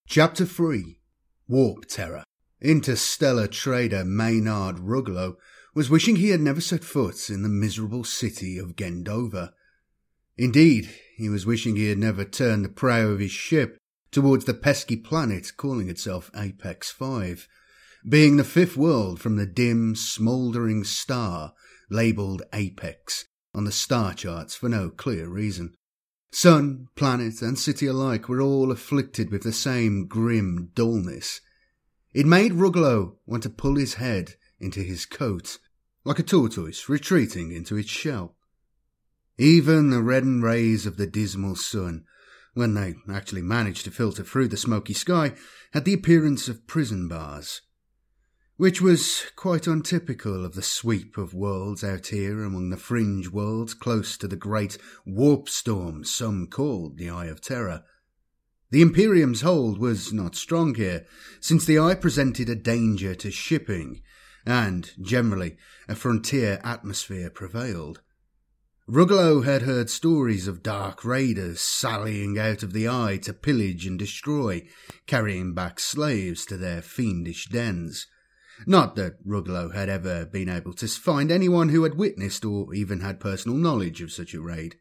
Chapter 3. Warp Terror. Interstellar trader Maynard Ruglow was wishing he had never set foot in the miserable city of Gendova. Indeed, he was wishing he had never turned the prow of his ship towards the pesky planet calling itself Apex 5, being the fifth world from the dim, smouldering star labelled Apex on the star charts for no clear reason. Sun, planet, and city alike were all afflicted with the same grim dullness. It made Ruglow want to pull his head into his coat, like a tortoise retreating into its shell. Even the reddened rays of the dismal sun, when they actually managed to filter through the smoky sky, had the appearance of prison bars, which was quite untypical of the sweep of worlds out here among the fringe worlds close to the great warp storm some called the Eye of Terror. The Imperium's hold was not strong here, since the Eye presented a danger to shipping, and, generally, a frontier atmosphere prevailed. Ruglow had heard stories of dark raiders sallying out of the Eye to pillage and destroy, carrying back slaves to their fiendish dens. Not that Ruglow had ever been able to find anyone who had witnessed or even had personal knowledge of such a raid.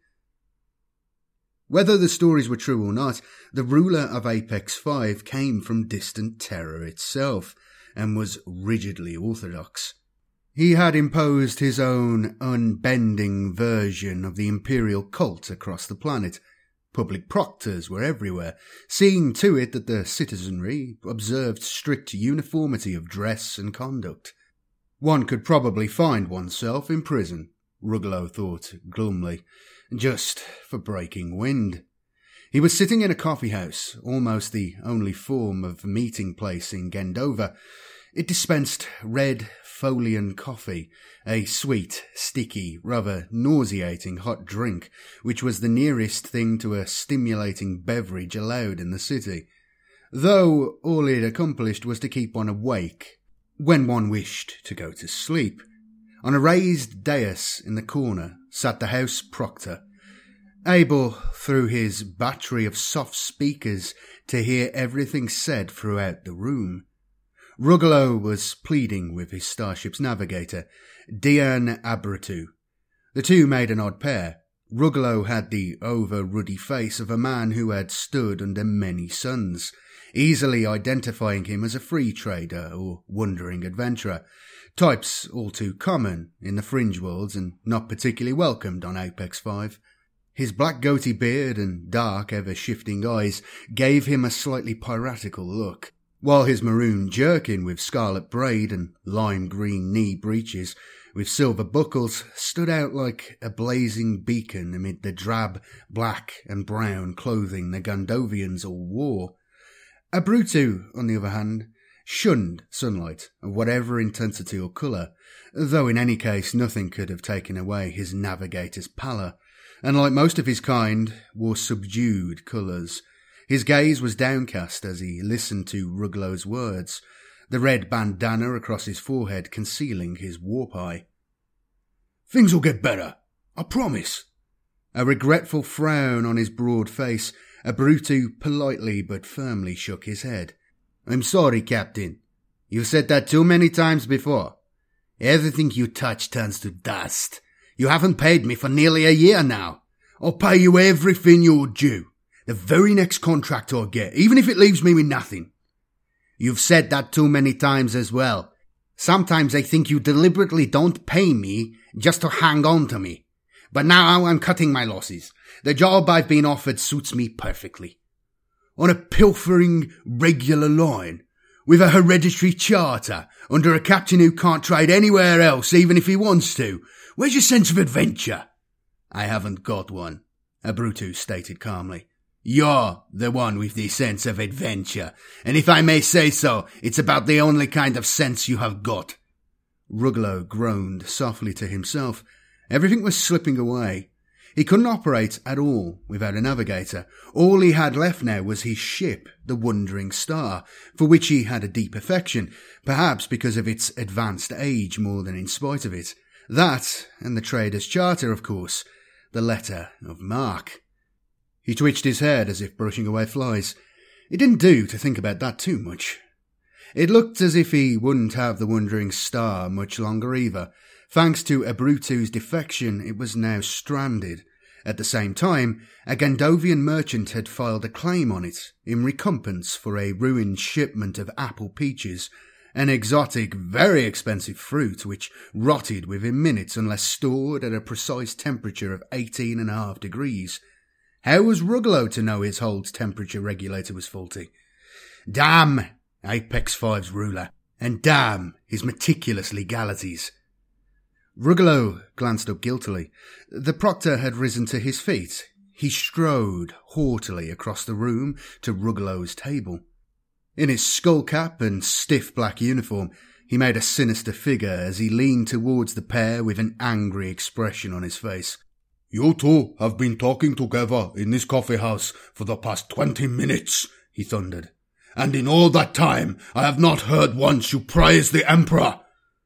Whether the stories were true or not, the ruler of Apex 5 came from distant Terra itself, and was rigidly orthodox. He had imposed his own unbending version of the imperial cult across the planet. Public proctors were everywhere, seeing to it that the citizenry observed strict uniformity of dress and conduct. One could probably find oneself in prison, Ruglow thought glumly, just for breaking wind. He was sitting in a coffee house, almost the only form of meeting place in Gendova. It dispensed red Folian coffee, a sweet, sticky, rather nauseating hot drink, which was the nearest thing to a stimulating beverage allowed in the city, though all it accomplished was to keep one awake when one wished to go to sleep. On a raised dais in the corner sat the house proctor, able through his battery of soft speakers to hear everything said throughout the room. Ruglow was pleading with his starship's navigator, Dian Abratu. The two made an odd pair. Ruglow had the over-ruddy face of a man who had stood under many suns, easily identifying him as a free trader or wandering adventurer, types all too common in the fringe worlds and not particularly welcomed on Apex 5. His black goatee beard and dark, ever-shifting eyes gave him a slightly piratical look, while his maroon jerkin with scarlet braid and lime-green knee breeches with silver buckles stood out like a blazing beacon amid the drab, black and brown clothing the Gondovians all wore. Abratu, on the other hand, shunned sunlight of whatever intensity or colour, though in any case nothing could have taken away his navigator's pallor, and like most of his kind, wore subdued colours. His gaze was downcast as he listened to Ruglow's words, the red bandana across his forehead concealing his warp eye. "Things'll get better, I promise." A regretful frown on his broad face, Abratu politely but firmly shook his head. "I'm sorry, Captain. You've said that too many times before. Everything you touch turns to dust. You haven't paid me for nearly a year now. I'll pay you everything you're due. The very next contract I get, even if it leaves me with nothing. You've said that too many times as well. Sometimes I think you deliberately don't pay me just to hang on to me. But now I'm cutting my losses. The job I've been offered suits me perfectly. On a pilfering, regular line, with a hereditary charter, under a captain who can't trade anywhere else even if he wants to. Where's your sense of adventure?" "I haven't got one," Abratu stated calmly. "You're the one with the sense of adventure, and if I may say so, it's about the only kind of sense you have got." Ruglow groaned softly to himself. Everything was slipping away. He couldn't operate at all without a navigator. All he had left now was his ship, the Wandering Star, for which he had a deep affection, perhaps because of its advanced age more than in spite of it. That, and the trader's charter, of course, the letter of marque. He twitched his head as if brushing away flies. It didn't do to think about that too much. It looked as if he wouldn't have the Wandering Star much longer either. Thanks to Abruzzo's defection, it was now stranded. At the same time, a Gandovian merchant had filed a claim on it in recompense for a ruined shipment of apple peaches, an exotic, very expensive fruit which rotted within minutes unless stored at a precise temperature of 18.5 degrees. How was Ruggolo to know his hold's temperature regulator was faulty? Damn Apex 5's ruler, and damn his meticulous legalities. Ruggolo glanced up guiltily. The proctor had risen to his feet. He strode haughtily across the room to Ruggolo's table. In his skullcap and stiff black uniform, he made a sinister figure as he leaned towards the pair with an angry expression on his face. "You two have been talking together in this coffee house for the past 20 minutes, he thundered. "And in all that time, I have not heard once you praise the Emperor."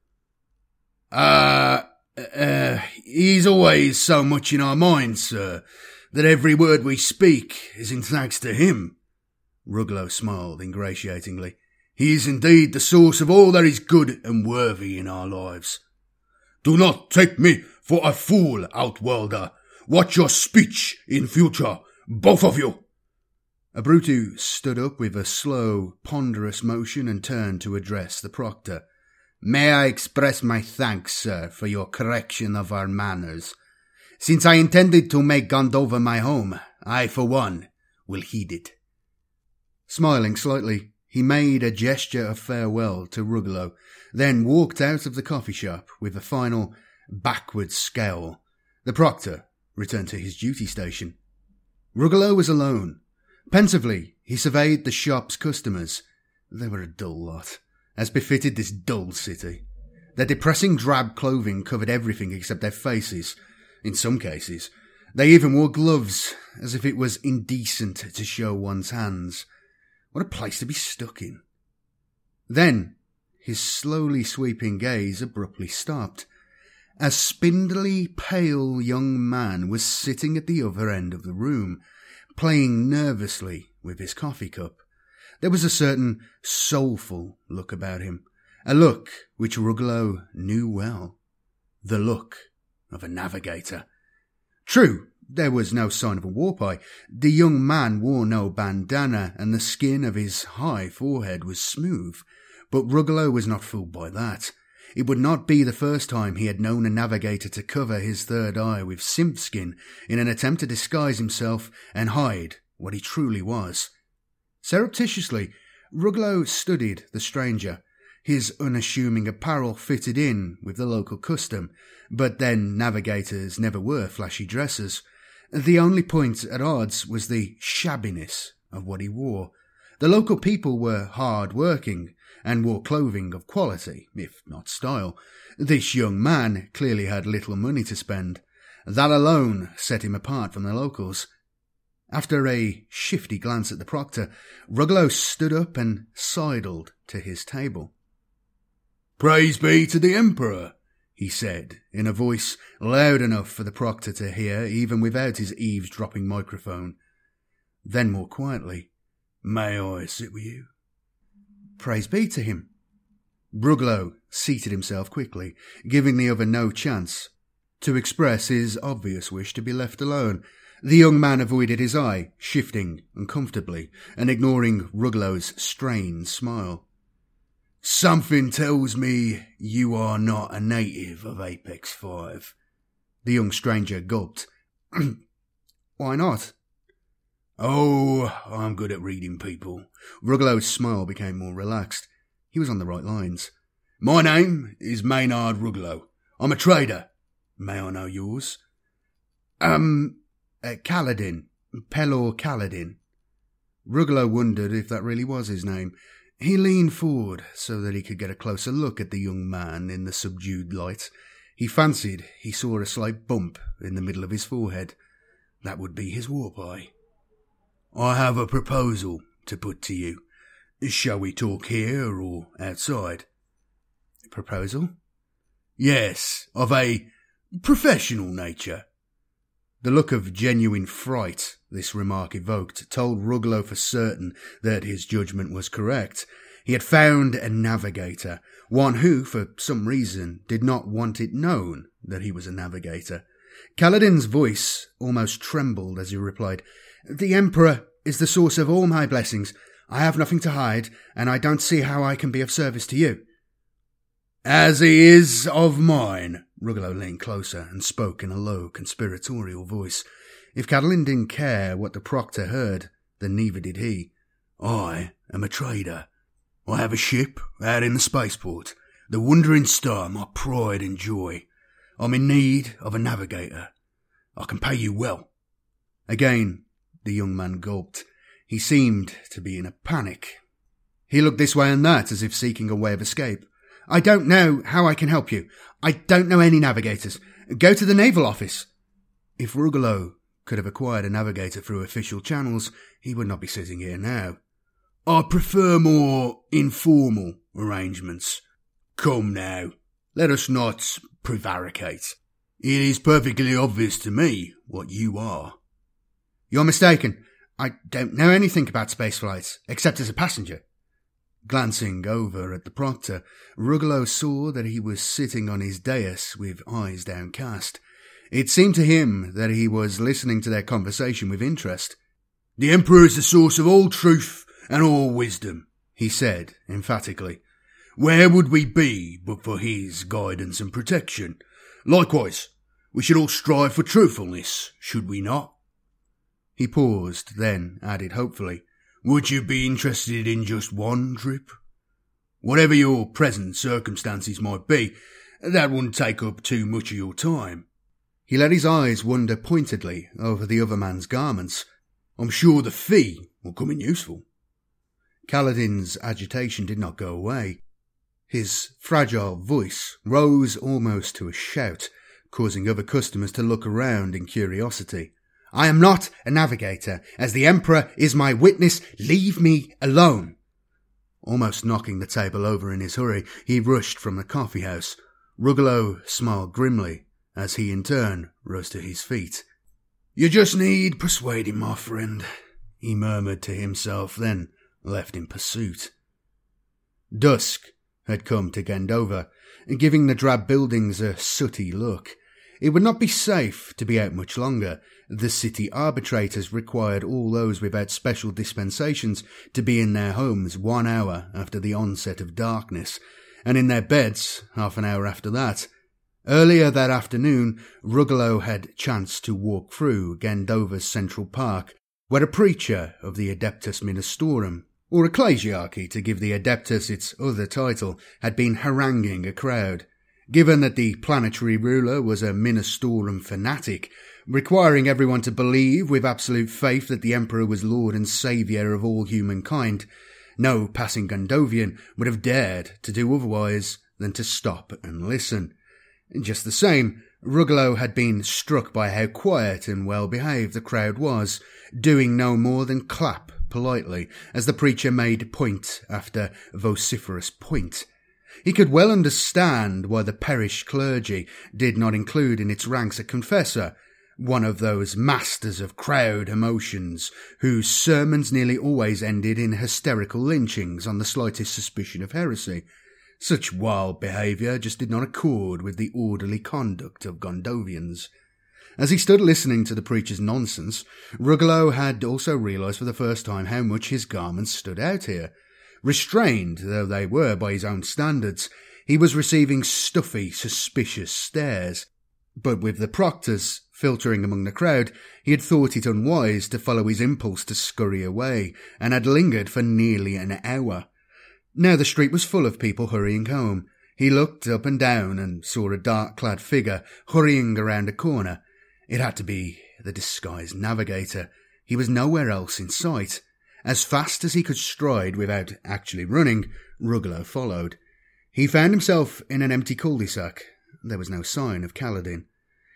He's always so much in our minds, sir, that every word we speak is in thanks to him." Ruggolo smiled ingratiatingly. "He is indeed the source of all that is good and worthy in our lives." "Do not take me for a fool, Outworlder. Watch your speech in future, both of you." Abruzzo stood up with a slow, ponderous motion and turned to address the proctor. "May I express my thanks, sir, for your correction of our manners. Since I intended to make Gondova my home, I, for one, will heed it." Smiling slightly, he made a gesture of farewell to Ruggolo, then walked out of the coffee shop with a final backward scowl. The proctor returned to his duty station. Ruggolo was alone. Pensively, he surveyed the shop's customers. They were a dull lot, as befitted this dull city. Their depressing drab clothing covered everything except their faces. In some cases, they even wore gloves, as if it was indecent to show one's hands. What a place to be stuck in. Then, his slowly sweeping gaze abruptly stopped. A spindly, pale young man was sitting at the other end of the room, playing nervously with his coffee cup. There was a certain soulful look about him, a look which Ruggolo knew well. The look of a navigator. True, there was no sign of a warp eye. The young man wore no bandana, and the skin of his high forehead was smooth. But Ruggolo was not fooled by that. It would not be the first time he had known a navigator to cover his third eye with simp skin in an attempt to disguise himself and hide what he truly was. Surreptitiously, Ruggolo studied the stranger. His unassuming apparel fitted in with the local custom, but then navigators never were flashy dressers. The only point at odds was the shabbiness of what he wore. The local people were hard-working and wore clothing of quality, if not style. This young man clearly had little money to spend. That alone set him apart from the locals. After a shifty glance at the proctor, Ruggolo stood up and sidled to his table. "Praise be to the Emperor," he said, in a voice loud enough for the proctor to hear even without his eavesdropping microphone. Then more quietly, "May I sit with you?" "Praise be to him." Ruggolo seated himself quickly, giving the other no chance to express his obvious wish to be left alone. The young man avoided his eye, shifting uncomfortably and ignoring Ruggolo's strained smile. "Something tells me you are not a native of Apex 5. The young stranger gulped. "Why not?" "Oh, I'm good at reading people." Ruggolo's smile became more relaxed. He was on the right lines. "My name is Maynard Ruggolo. I'm a trader. May I know yours?" Kaladin. Pelor Kaladin." Ruggolo wondered if that really was his name. He leaned forward so that he could get a closer look at the young man in the subdued light. He fancied he saw a slight bump in the middle of his forehead. That would be his warp eye. "I have a proposal to put to you. Shall we talk here or outside?" "Proposal?" "Yes, of a professional nature." The look of genuine fright this remark evoked told Ruggalo for certain that his judgment was correct. He had found a navigator, one who, for some reason, did not want it known that he was a navigator. Kaladin's voice almost trembled as he replied, "The Emperor is the source of all my blessings. I have nothing to hide, and I don't see how I can be of service to you." "As he is of mine." Ruggalo leaned closer and spoke in a low, conspiratorial voice. If Kaladin didn't care what the proctor heard, then neither did he. "I am a trader. I have a ship out in the spaceport, the Wandering Star, my pride and joy. I'm in need of a navigator. I can pay you well." Again, the young man gulped. He seemed to be in a panic. He looked this way and that as if seeking a way of escape. "I don't know how I can help you. I don't know any navigators. Go to the naval office." If Ruggalo could have acquired a navigator through official channels, he would not be sitting here now. "I prefer more informal arrangements. Come now, let us not prevaricate. It is perfectly obvious to me what you are." "You're mistaken. I don't know anything about space flights, except as a passenger." Glancing over at the proctor, Ruggalo saw that he was sitting on his dais with eyes downcast. It seemed to him that he was listening to their conversation with interest. "The Emperor is the source of all truth and all wisdom," he said emphatically. "Where would we be but for his guidance and protection? Likewise, we should all strive for truthfulness, should we not?" He paused, then added hopefully, "Would you be interested in just one trip? Whatever your present circumstances might be, that wouldn't take up too much of your time." He let his eyes wander pointedly over the other man's garments. "I'm sure the fee will come in useful." Kaladin's agitation did not go away. His fragile voice rose almost to a shout, causing other customers to look around in curiosity. "I am not a navigator. As the Emperor is my witness, leave me alone." Almost knocking the table over in his hurry, he rushed from the coffee house. Ruggalo smiled grimly as he in turn rose to his feet. "You just need persuading, my friend," he murmured to himself, then left in pursuit. Dusk had come to Gandova, giving the drab buildings a sooty look. It would not be safe to be out much longer. The city arbitrators required all those without special dispensations to be in their homes 1 hour after the onset of darkness, and in their beds half an hour after that. Earlier that afternoon, Ruggalo had chanced to walk through Gandova's Central Park, where a preacher of the Adeptus Ministorum, or Ecclesiarchy to give the Adeptus its other title, had been haranguing a crowd. Given that the planetary ruler was a Ministorum fanatic, requiring everyone to believe with absolute faith that the Emperor was Lord and Saviour of all humankind, no passing Gandovian would have dared to do otherwise than to stop and listen. Just the same, Ruggalo had been struck by how quiet and well-behaved the crowd was, doing no more than clap politely as the preacher made point after vociferous point. He could well understand why the parish clergy did not include in its ranks a confessor, one of those masters of crowd emotions whose sermons nearly always ended in hysterical lynchings on the slightest suspicion of heresy. Such wild behaviour just did not accord with the orderly conduct of Gondovians. As he stood listening to the preacher's nonsense, Ruggalo had also realised for the first time how much his garments stood out here. Restrained though they were by his own standards, he was receiving stuffy, suspicious stares. But with the proctors filtering among the crowd, he had thought it unwise to follow his impulse to scurry away, and had lingered for nearly an hour. Now the street was full of people hurrying home. He looked up and down and saw a dark-clad figure hurrying around a corner. It had to be the disguised navigator. He was nowhere else in sight. As fast as he could stride without actually running, Ruggalo followed. He found himself in an empty cul-de-sac. There was no sign of Kaladin.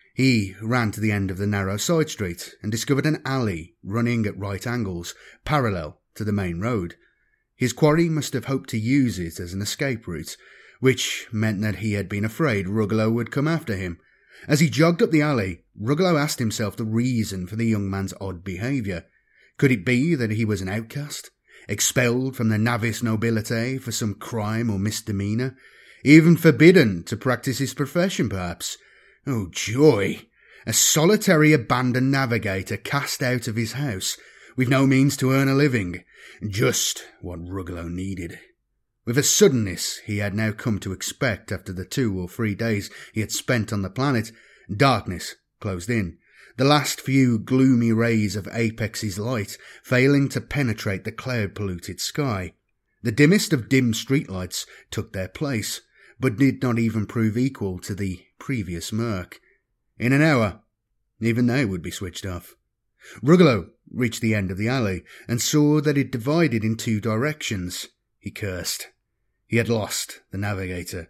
He ran to the end of the narrow side street and discovered an alley running at right angles, parallel to the main road. His quarry must have hoped to use it as an escape route, which meant that he had been afraid Ruggalo would come after him. As he jogged up the alley, Rugelow asked himself the reason for the young man's odd behaviour. Could it be that he was an outcast, expelled from the Navis nobility for some crime or misdemeanour, even forbidden to practice his profession, perhaps? Oh, joy! A solitary abandoned navigator cast out of his house, with no means to earn a living. Just what Rugelow needed. With a suddenness he had now come to expect after the 2 or 3 days he had spent on the planet, darkness closed in, the last few gloomy rays of Apex's light failing to penetrate the cloud-polluted sky. The dimmest of dim streetlights took their place, but did not even prove equal to the previous murk. In an hour, even they would be switched off. Rugelow reached the end of the alley and saw that it divided in 2 directions. He cursed. He had lost the navigator.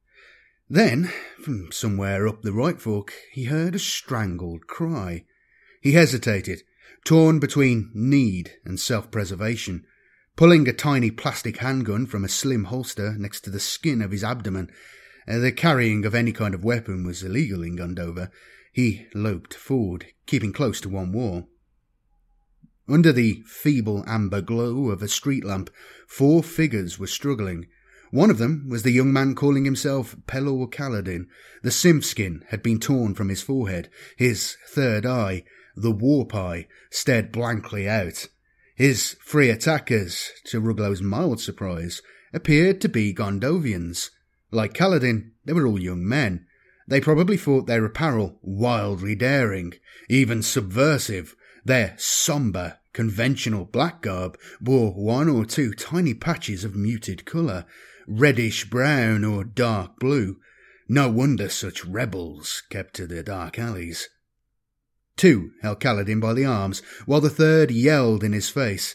Then, from somewhere up the right fork, he heard a strangled cry. He hesitated, torn between need and self-preservation. Pulling a tiny plastic handgun from a slim holster next to the skin of his abdomen, the carrying of any kind of weapon was illegal in Gondova, he loped forward, keeping close to one wall. Under the feeble amber glow of a street lamp, 4 figures were struggling. One of them was the young man calling himself Pelor Kaladin. The simp skin had been torn from his forehead. His third eye, the warp eye, stared blankly out. His 3 attackers, to Rugelow's mild surprise, appeared to be Gondovians. Like Kaladin, they were all young men. They probably thought their apparel wildly daring, even subversive. Their sombre, conventional black garb bore 1 or 2 tiny patches of muted colour, reddish-brown or dark blue. No wonder such rebels kept to their dark alleys. 2 held Kaladin by the arms, while the third yelled in his face.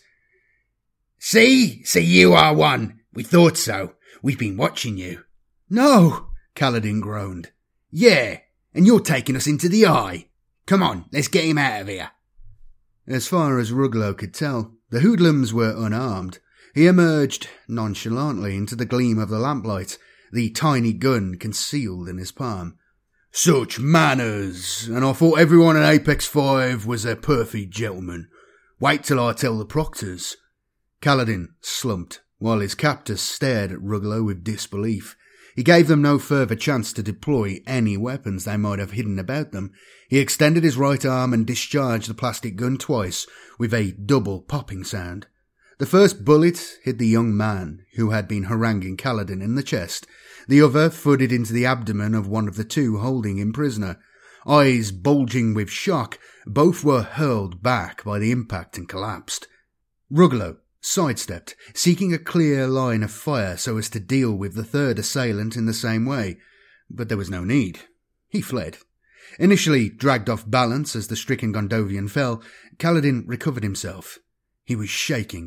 See you are one! We thought so. We've been watching you. No, Kaladin groaned. Yeah, and you're taking us into the eye. Come on, let's get him out of here. As far as Rugelow could tell, the hoodlums were unarmed. He emerged nonchalantly into the gleam of the lamplight, the tiny gun concealed in his palm. Such manners, and I thought everyone in Apex 5 was a perfect gentleman. Wait till I tell the proctors. Kaladin slumped, while his captors stared at Rugelow with disbelief. He gave them no further chance to deploy any weapons they might have hidden about them. He extended his right arm and discharged the plastic gun twice, with a double popping sound. The first bullet hit the young man, who had been haranguing Kaladin, in the chest. The other thudded into the abdomen of one of the 2 holding him prisoner. Eyes bulging with shock, both were hurled back by the impact and collapsed. Rugelow sidestepped, seeking a clear line of fire so as to deal with the third assailant in the same way. But there was no need. He fled. Initially dragged off balance as the stricken Gondovian fell, Kaladin recovered himself. He was shaking.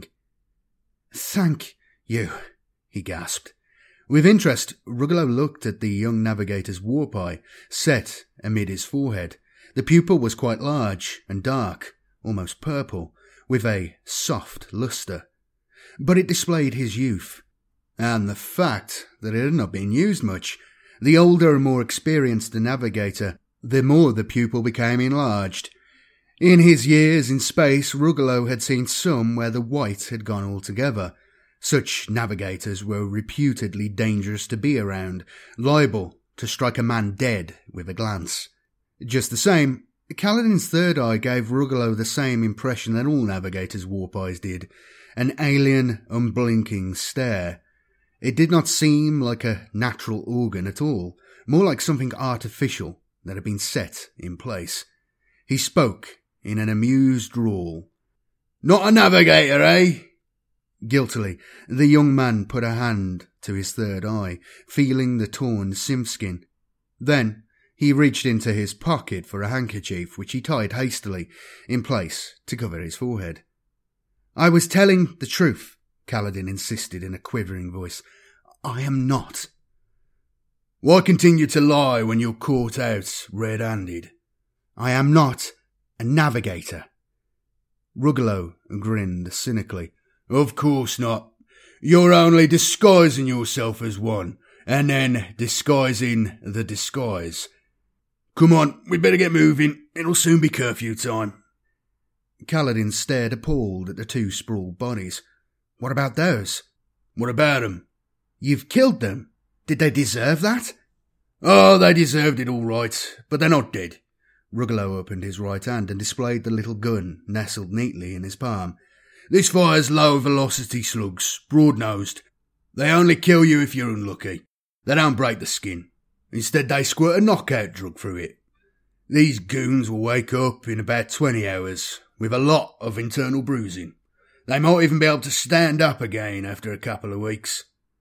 Thank you, he gasped. With interest, Rugelow looked at the young navigator's warp eye, set amid his forehead. The pupil was quite large and dark, almost purple, with a soft lustre. But it displayed his youth, and the fact that it had not been used much. The older and more experienced the navigator, the more the pupil became enlarged. In his years in space, Rugelow had seen some where the white had gone altogether. Such navigators were reputedly dangerous to be around, liable to strike a man dead with a glance. Just the same, Kaladin's third eye gave Rugelow the same impression that all navigators' warp eyes did, an alien, unblinking stare. It did not seem like a natural organ at all, more like something artificial that had been set in place. He spoke in an amused drawl. Not a navigator, eh? Guiltily, the young man put a hand to his third eye, feeling the torn simp-skin. Then he reached into his pocket for a handkerchief, which he tied hastily in place to cover his forehead. I was telling the truth, Kaladin insisted in a quivering voice. I am not. Why continue to lie when you're caught out red-handed? I am not a navigator. Rugelow grinned cynically. Of course not. You're only disguising yourself as one, and then disguising the disguise. Come on, we'd better get moving. It'll soon be curfew time. Kaladin stared appalled at the two sprawled bodies. What about those? What about them? You've killed them. Did they deserve that? Oh, they deserved it all right, but they're not dead. Rugelow opened his right hand and displayed the little gun nestled neatly in his palm. This fires low-velocity slugs, broad-nosed. They only kill you if you're unlucky. They don't break the skin. Instead, they squirt a knockout drug through it. These goons will wake up in about 20 hours with a lot of internal bruising. They might even be able to stand up again after a couple of weeks.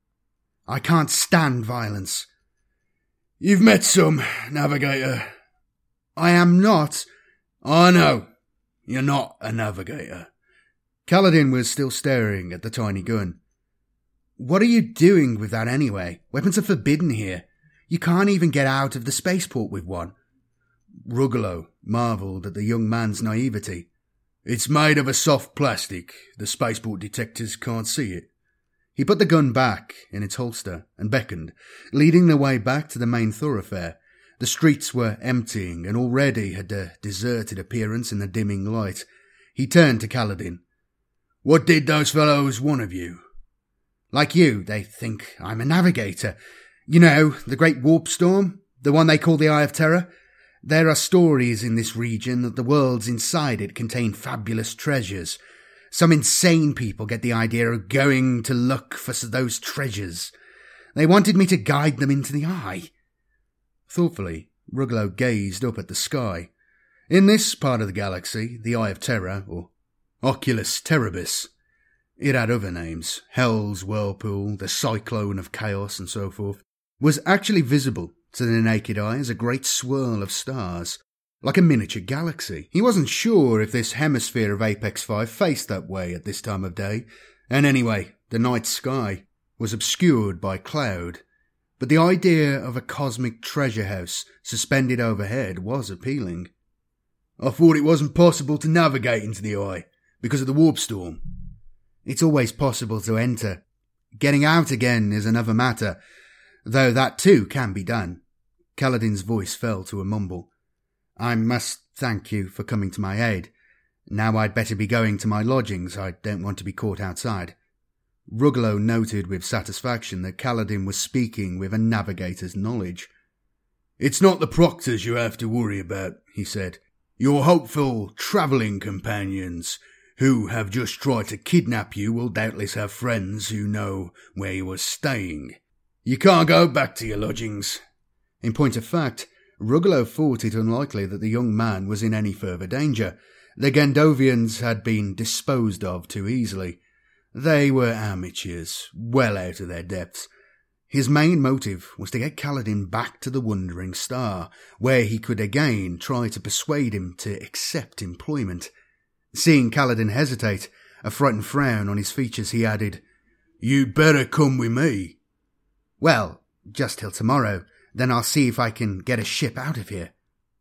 I can't stand violence. You've met some, Navigator. I am not. I know. You're not a Navigator. Kaladin was still staring at the tiny gun. What are you doing with that anyway? Weapons are forbidden here. You can't even get out of the spaceport with one. Rugelow marvelled at the young man's naivety. It's made of a soft plastic. The spaceport detectors can't see it. He put the gun back in its holster and beckoned, leading the way back to the main thoroughfare. The streets were emptying and already had a deserted appearance in the dimming light. He turned to Kaladin. What did those fellows want of you? Like you, they think I'm a navigator. You know, the Great Warp Storm? The one they call the Eye of Terror? There are stories in this region that the worlds inside it contain fabulous treasures. Some insane people get the idea of going to look for those treasures. They wanted me to guide them into the Eye. Thoughtfully, Rugelow gazed up at the sky. In this part of the galaxy, the Eye of Terror, or Oculus Terribus, it had other names, Hell's Whirlpool, the Cyclone of Chaos, and so forth, was actually visible to the naked eye as a great swirl of stars, like a miniature galaxy. He wasn't sure if this hemisphere of Apex 5 faced that way at this time of day, and anyway, the night sky was obscured by cloud, but the idea of a cosmic treasure house suspended overhead was appealing. I thought it wasn't possible to navigate into the Eye because of the warp storm. It's always possible to enter. Getting out again is another matter, though that too can be done. Kaladin's voice fell to a mumble. I must thank you for coming to my aid. Now I'd better be going to my lodgings. I don't want to be caught outside. Rugelow noted with satisfaction that Kaladin was speaking with a navigator's knowledge. It's not the proctors you have to worry about, he said. Your hopeful travelling companions who have just tried to kidnap you will doubtless have friends who know where you are staying. You can't go back to your lodgings. In point of fact, Rugelow thought it unlikely that the young man was in any further danger. The Gendovians had been disposed of too easily. They were amateurs, well out of their depths. His main motive was to get Kaladin back to the Wandering Star, where he could again try to persuade him to accept employment. Seeing Kaladin hesitate, a frightened frown on his features, he added, You'd better come with me. Well, just till tomorrow, then I'll see if I can get a ship out of here.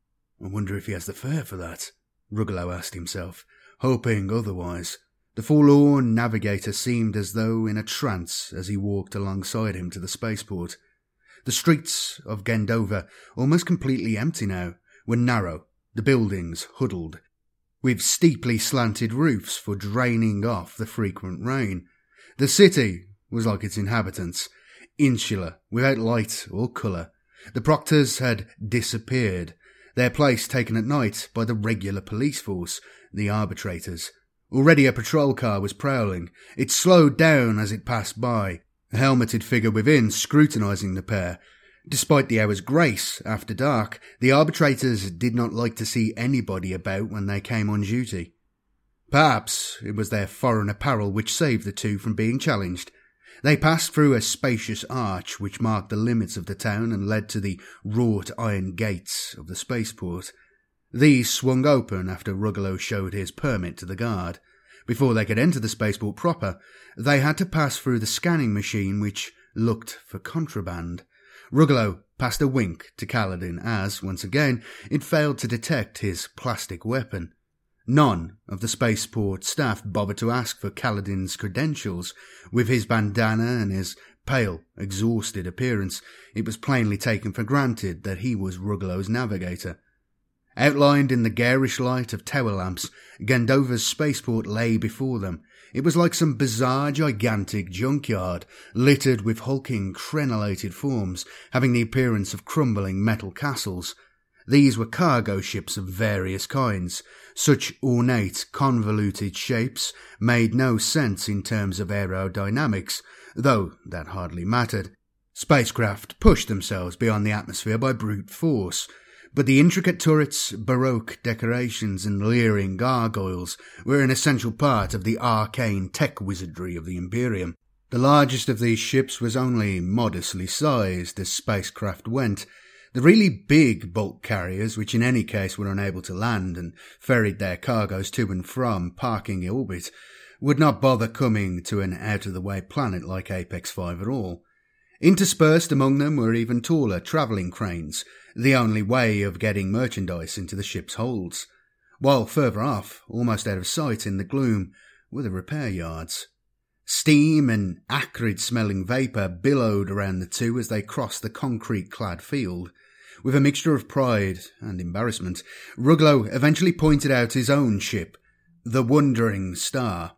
I wonder if he has the fare for that, Rugelow asked himself, hoping otherwise. The forlorn navigator seemed as though in a trance as he walked alongside him to the spaceport. The streets of Gendova, almost completely empty now, were narrow, the buildings huddled, with steeply slanted roofs for draining off the frequent rain. The city was like its inhabitants, insular, without light or colour. The proctors had disappeared, their place taken at night by the regular police force, the arbitrators. Already a patrol car was prowling. It slowed down as it passed by, a helmeted figure within scrutinising the pair. Despite the hour's grace after dark, the arbitrators did not like to see anybody about when they came on duty. Perhaps it was their foreign apparel which saved the two from being challenged. They passed through a spacious arch which marked the limits of the town and led to the wrought iron gates of the spaceport. These swung open after Rugelow showed his permit to the guard. Before they could enter the spaceport proper, they had to pass through the scanning machine which looked for contraband. Rugelow passed a wink to Kaladin as, once again, it failed to detect his plastic weapon. None of the spaceport staff bothered to ask for Kaladin's credentials. With his bandana and his pale, exhausted appearance, it was plainly taken for granted that he was Rugelow's navigator. Outlined in the garish light of tower lamps, Gendover's spaceport lay before them. It was like some bizarre, gigantic junkyard, littered with hulking, crenellated forms, having the appearance of crumbling metal castles. These were cargo ships of various kinds. Such ornate, convoluted shapes made no sense in terms of aerodynamics, though that hardly mattered. Spacecraft pushed themselves beyond the atmosphere by brute force, but the intricate turrets, baroque decorations and leering gargoyles were an essential part of the arcane tech wizardry of the Imperium. The largest of these ships was only modestly sized as spacecraft went. The really big bulk carriers, which in any case were unable to land and ferried their cargoes to and from parking orbit, would not bother coming to an out-of-the-way planet like Apex 5 at all. Interspersed among them were even taller travelling cranes, the only way of getting merchandise into the ship's holds, while further off, almost out of sight in the gloom, were the repair yards. Steam and acrid-smelling vapour billowed around the two as they crossed the concrete-clad field. With a mixture of pride and embarrassment, Ruglow eventually pointed out his own ship, the Wandering Star.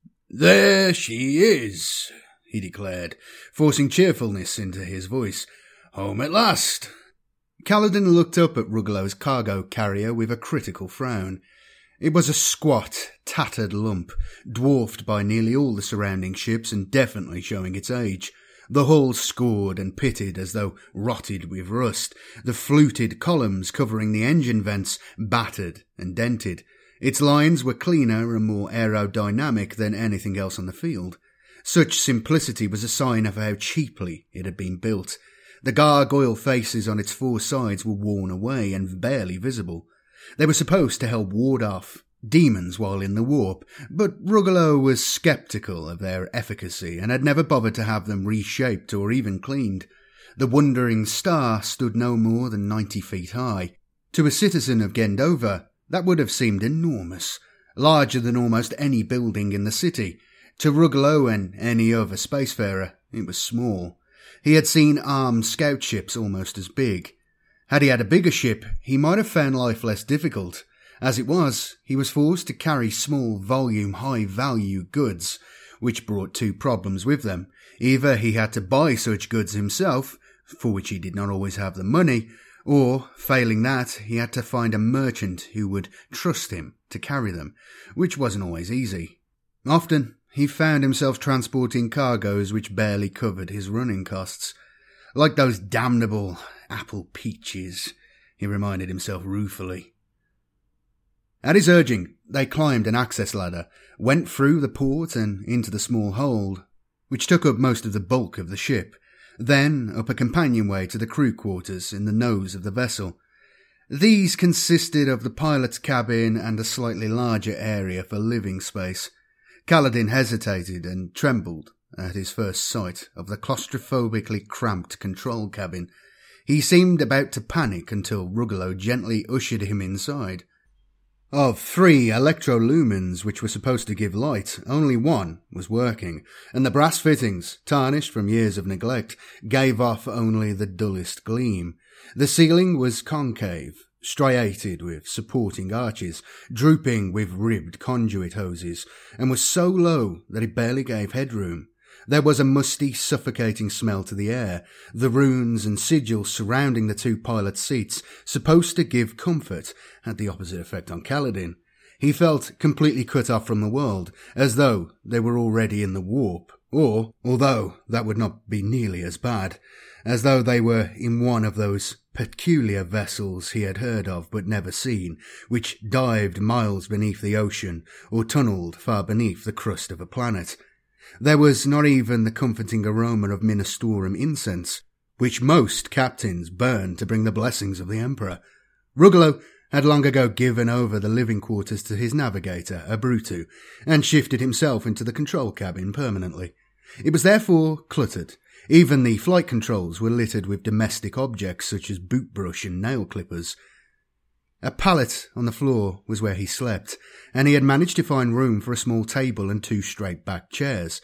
"There she is," he declared, forcing cheerfulness into his voice. "Home at last." Kaladin looked up at Rugelow's cargo carrier with a critical frown. It was a squat, tattered lump, dwarfed by nearly all the surrounding ships and definitely showing its age. The hull scored and pitted as though rotted with rust, the fluted columns covering the engine vents battered and dented. Its lines were cleaner and more aerodynamic than anything else on the field. Such simplicity was a sign of how cheaply it had been built. The gargoyle faces on its four sides were worn away and barely visible. They were supposed to help ward off demons while in the warp, but Rugelow was sceptical of their efficacy and had never bothered to have them reshaped or even cleaned. The Wandering Star stood no more than 90 feet high. To a citizen of Gendover, that would have seemed enormous, larger than almost any building in the city. To Rugelow and any other spacefarer, it was small. He had seen armed scout ships almost as big. Had he had a bigger ship, he might have found life less difficult. As it was, he was forced to carry small volume, high-value goods, which brought two problems with them. Either he had to buy such goods himself, for which he did not always have the money, or, failing that, he had to find a merchant who would trust him to carry them, which wasn't always easy. Often, he found himself transporting cargoes which barely covered his running costs. Like those damnable apple peaches, he reminded himself ruefully. At his urging, they climbed an access ladder, went through the port and into the small hold, which took up most of the bulk of the ship, then up a companionway to the crew quarters in the nose of the vessel. These consisted of the pilot's cabin and a slightly larger area for living space. Kaladin hesitated and trembled at his first sight of the claustrophobically cramped control cabin. He seemed about to panic until Rugelow gently ushered him inside. Of 3 electrolumens which were supposed to give light, only one was working, and the brass fittings, tarnished from years of neglect, gave off only the dullest gleam. The ceiling was concave, striated with supporting arches, drooping with ribbed conduit hoses, and was so low that it barely gave headroom. There was a musty, suffocating smell to the air. The runes and sigils surrounding the 2 pilot seats, supposed to give comfort, had the opposite effect on Kaladin. He felt completely cut off from the world, as though they were already in the warp, or, although that would not be nearly as bad, as though they were in one of those peculiar vessels he had heard of but never seen, which dived miles beneath the ocean or tunnelled far beneath the crust of a planet. There was not even the comforting aroma of Ministorum incense, which most captains burned to bring the blessings of the Emperor. Rugelow had long ago given over the living quarters to his navigator, Abruzzo, and shifted himself into the control cabin permanently. It was therefore cluttered. Even the flight controls were littered with domestic objects such as boot brush and nail clippers. A pallet on the floor was where he slept, and he had managed to find room for a small table and 2 straight-backed chairs.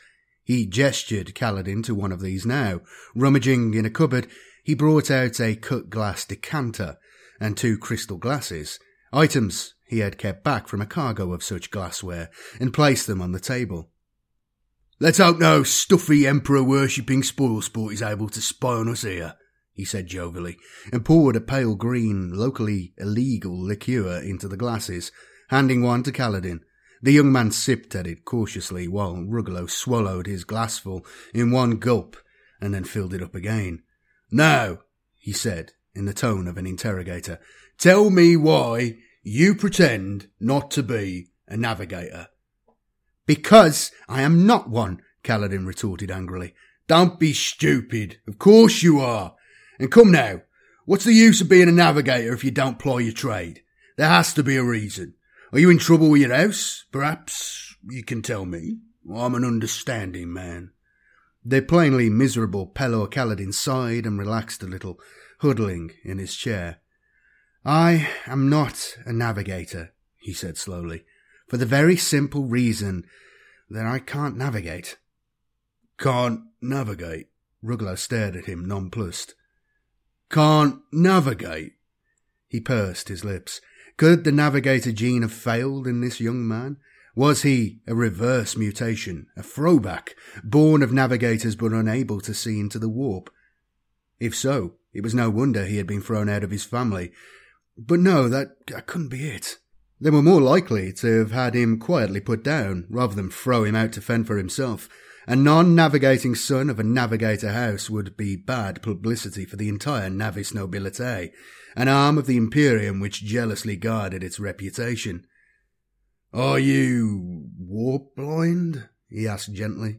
He gestured Kaladin to one of these now. Rummaging in a cupboard, he brought out a cut-glass decanter and 2 crystal glasses, items he had kept back from a cargo of such glassware, and placed them on the table. "Let's hope no stuffy emperor-worshipping spoilsport is able to spy on us here," he said jovially, and poured a pale green, locally illegal liqueur into the glasses, handing one to Kaladin. The young man sipped at it cautiously while Ruggalo swallowed his glassful in one gulp and then filled it up again. "Now," he said in the tone of an interrogator, "tell me why you pretend not to be a navigator." "Because I am not one," Kaladin retorted angrily. "Don't be stupid. Of course you are. And come now, what's the use of being a navigator if you don't ply your trade? There has to be a reason. Are you in trouble with your house? Perhaps you can tell me. I'm an understanding man." The plainly miserable Pelor Kaladin sighed and relaxed a little, huddling in his chair. "I am not a navigator," he said slowly, "for the very simple reason that I can't navigate." "Can't navigate?" Ruggalo stared at him nonplussed. "Can't navigate?" He pursed his lips. Could the navigator gene have failed in this young man? Was he a reverse mutation, a throwback, born of navigators but unable to see into the warp? If so, it was no wonder he had been thrown out of his family. But no, that couldn't be it. They were more likely to have had him quietly put down, rather than throw him out to fend for himself. A non-navigating son of a navigator house would be bad publicity for the entire Navis nobility, an arm of the Imperium which jealously guarded its reputation. "Are you warp blind?" he asked gently.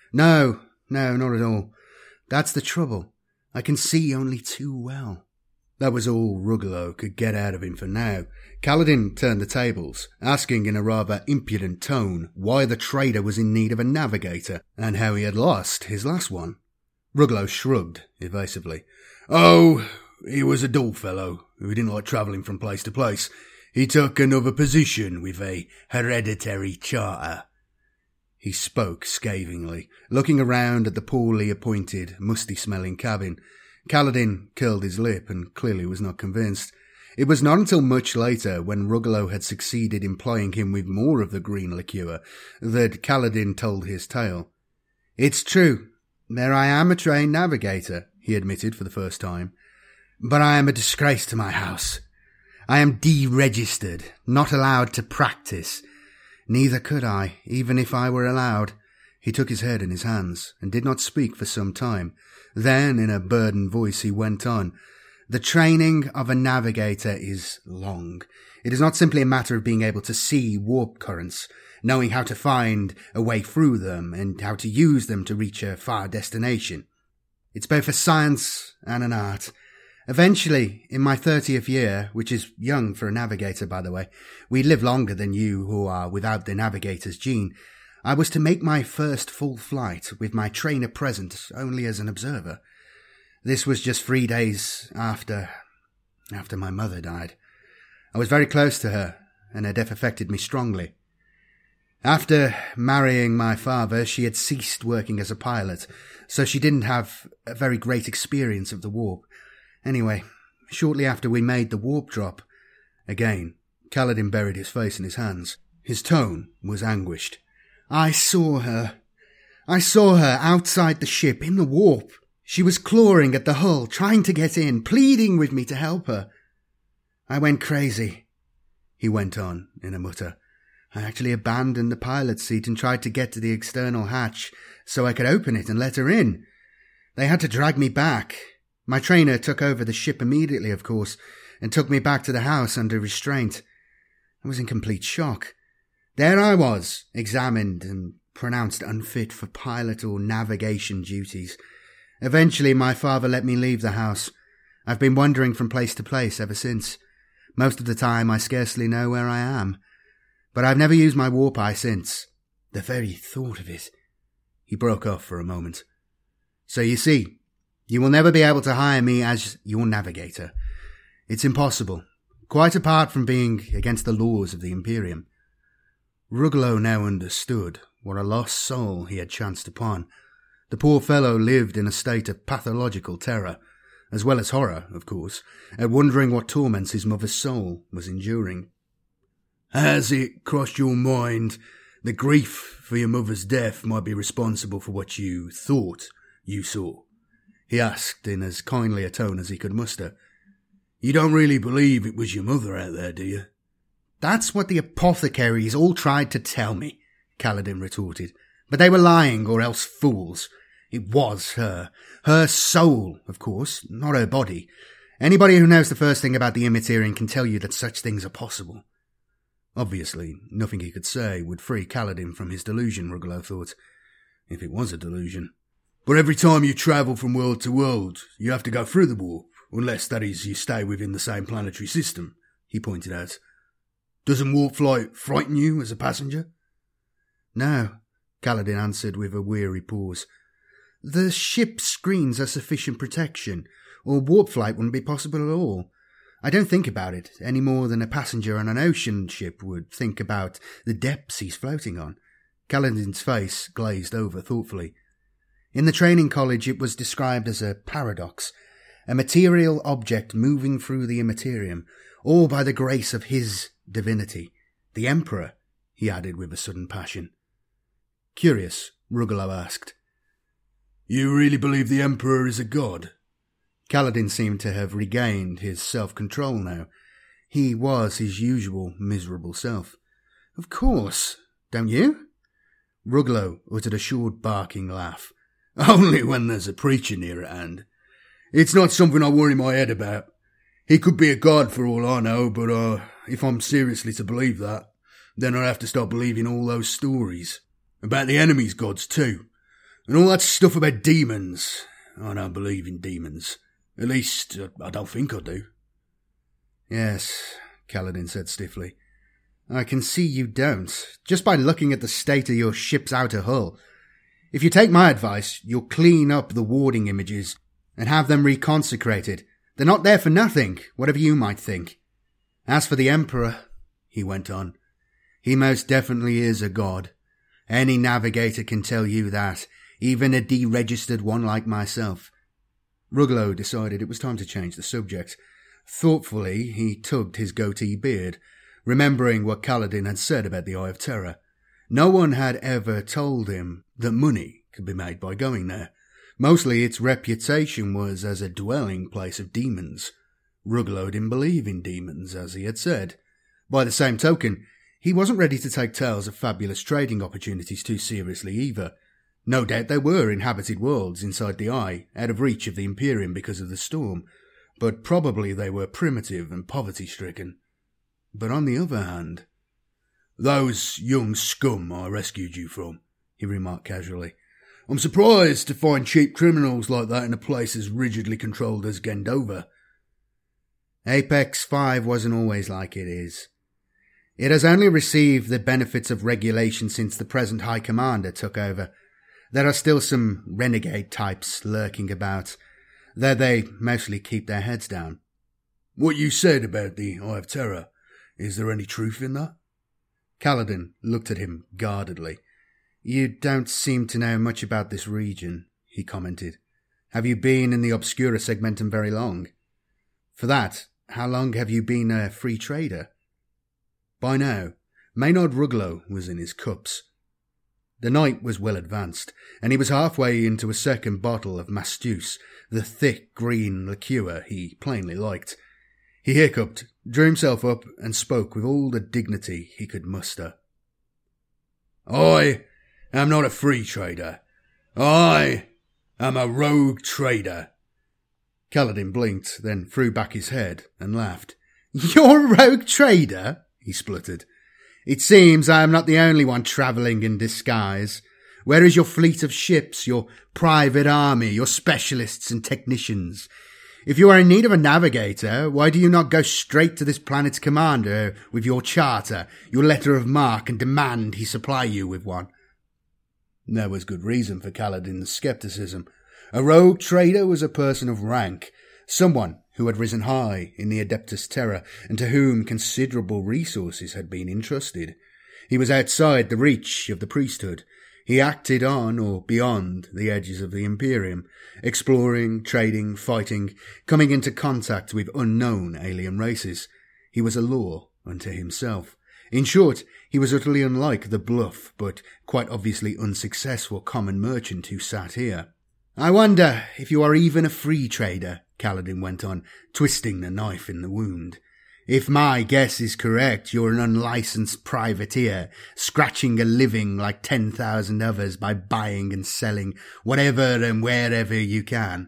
No, not at all. That's the trouble. I can see only too well." That was all Ruggalo could get out of him for now. Kaladin turned the tables, asking in a rather impudent tone why the trader was in need of a navigator, and how he had lost his last one. Ruggalo shrugged evasively. "Oh, he was a dull fellow who didn't like travelling from place to place. He took another position with a hereditary charter." He spoke scathingly, looking around at the poorly appointed, musty-smelling cabin. Kaladin curled his lip and clearly was not convinced. It was not until much later, when Ruggalo had succeeded in plying him with more of the green liqueur, that Kaladin told his tale. "It's true. There I am a trained navigator," he admitted for the first time. "But I am a disgrace to my house. I am deregistered, not allowed to practice. Neither could I, even if I were allowed." He took his head in his hands and did not speak for some time. Then, in a burdened voice, he went on. "The training of a navigator is long. It is not simply a matter of being able to see warp currents, knowing how to find a way through them and how to use them to reach a far destination. It's both a science and an art. Eventually, in my 30th year, which is young for a navigator, by the way, we live longer than you who are without the navigator's gene, I was to make my first full flight with my trainer present only as an observer. This was just 3 days after my mother died. I was very close to her, and her death affected me strongly. After marrying my father, she had ceased working as a pilot, so she didn't have a very great experience of the warp. Anyway, shortly after we made the warp drop, again, Kaladin buried his face in his hands. His tone was anguished. I saw her outside the ship in the warp. She was clawing at the hull, trying to get in, pleading with me to help her. I went crazy," he went on in a mutter. "I actually abandoned the pilot's seat and tried to get to the external hatch so I could open it and let her in. They had to drag me back. My trainer took over the ship immediately, of course, and took me back to the house under restraint. I was in complete shock. There I was, examined and pronounced unfit for pilot or navigation duties. Eventually my father let me leave the house. I've been wandering from place to place ever since. Most of the time I scarcely know where I am. But I've never used my warp eye since. The very thought of it." He broke off for a moment. "So you see, you will never be able to hire me as your navigator. It's impossible, quite apart from being against the laws of the Imperium." Ruggalo now understood what a lost soul he had chanced upon. The poor fellow lived in a state of pathological terror, as well as horror, of course, at wondering what torments his mother's soul was enduring. "Has it crossed your mind that grief for your mother's death might be responsible for what you thought you saw?" he asked in as kindly a tone as he could muster. "You don't really believe it was your mother out there, do you?" "That's what the apothecaries all tried to tell me," Kaladin retorted. "But they were lying, or else fools. It was her. Her soul, of course, not her body. Anybody who knows the first thing about the Immaterian can tell you that such things are possible." Obviously, nothing he could say would free Kaladin from his delusion, Rugelow thought, if it was a delusion. "But every time you travel from world to world, you have to go through the warp, unless, that is, you stay within the same planetary system," he pointed out. "Doesn't warp flight frighten you as a passenger?" "No," Kaladin answered with a weary pause. "The ship's screens are sufficient protection, or warp flight wouldn't be possible at all. I don't think about it any more than a passenger on an ocean ship would think about the depths he's floating on." Kaladin's face glazed over thoughtfully. In the training college it was described as a paradox, a material object moving through the immaterium, all by the grace of his divinity. The Emperor, he added with a sudden passion. Curious, Rugelow asked. "You really believe the Emperor is a god?" Kaladin seemed to have regained his self-control now. He was his usual miserable self. "Of course. Don't you?" Rugelow uttered a short barking laugh. "Only when there's a preacher near at hand. It's not something I worry my head about. He could be a god for all I know, but if I'm seriously to believe that, then I'd have to start believing all those stories. About the enemy's gods too. And all that stuff about demons. I don't believe in demons. At least, I don't think I do." "Yes," Kaladin said stiffly. "I can see you don't, just by looking at the state of your ship's outer hull. If you take my advice, you'll clean up the warding images and have them reconsecrated. They're not there for nothing, whatever you might think. As for the Emperor," he went on, "he most definitely is a god. Any navigator can tell you that, even a deregistered one like myself." Rugelow decided it was time to change the subject. Thoughtfully, he tugged his goatee beard, remembering what Kaladin had said about the Eye of Terror. No one had ever told him that money could be made by going there. Mostly its reputation was as a dwelling place of demons. Rugelow didn't believe in demons, as he had said. By the same token, he wasn't ready to take tales of fabulous trading opportunities too seriously either. No doubt there were inhabited worlds inside the Eye, out of reach of the Imperium because of the storm, but probably they were primitive and poverty-stricken. But on the other hand, "Those young scum I rescued you from," he remarked casually. "I'm surprised to find cheap criminals like that in a place as rigidly controlled as Gendova." "Apex 5 wasn't always like it is. It has only received the benefits of regulation since the present High Commander took over. There are still some renegade types lurking about, though they mostly keep their heads down." "What you said about the Eye of Terror, is there any truth in that?" Kaladin looked at him guardedly. "You don't seem to know much about this region," he commented. "Have you been in the Obscura Segmentum very long? For that, how long have you been a free trader?" By now, Maynard Rugelow was in his cups. The night was well advanced, and he was halfway into a second bottle of Masteuse, the thick green liqueur he plainly liked. He hiccuped, drew himself up, and spoke with all the dignity he could muster. "I am not a free trader. I am a rogue trader." Kaladin blinked, then threw back his head and laughed. "You're a rogue trader?" he spluttered. "It seems I am not the only one travelling in disguise. Where is your fleet of ships, your private army, your specialists and technicians? If you are in need of a navigator, why do you not go straight to this planet's commander with your charter, your letter of marque, and demand he supply you with one?" There was good reason for Kaladin's scepticism. A rogue trader was a person of rank, someone who had risen high in the Adeptus Terra and to whom considerable resources had been entrusted. He was outside the reach of the priesthood. He acted on or beyond the edges of the Imperium, exploring, trading, fighting, coming into contact with unknown alien races. He was a law unto himself. In short, he was utterly unlike the bluff but quite obviously unsuccessful common merchant who sat here. "I wonder if you are even a free trader," Kaladin went on, twisting the knife in the wound. "If my guess is correct, you're an unlicensed privateer, scratching a living like 10,000 others by buying and selling whatever and wherever you can."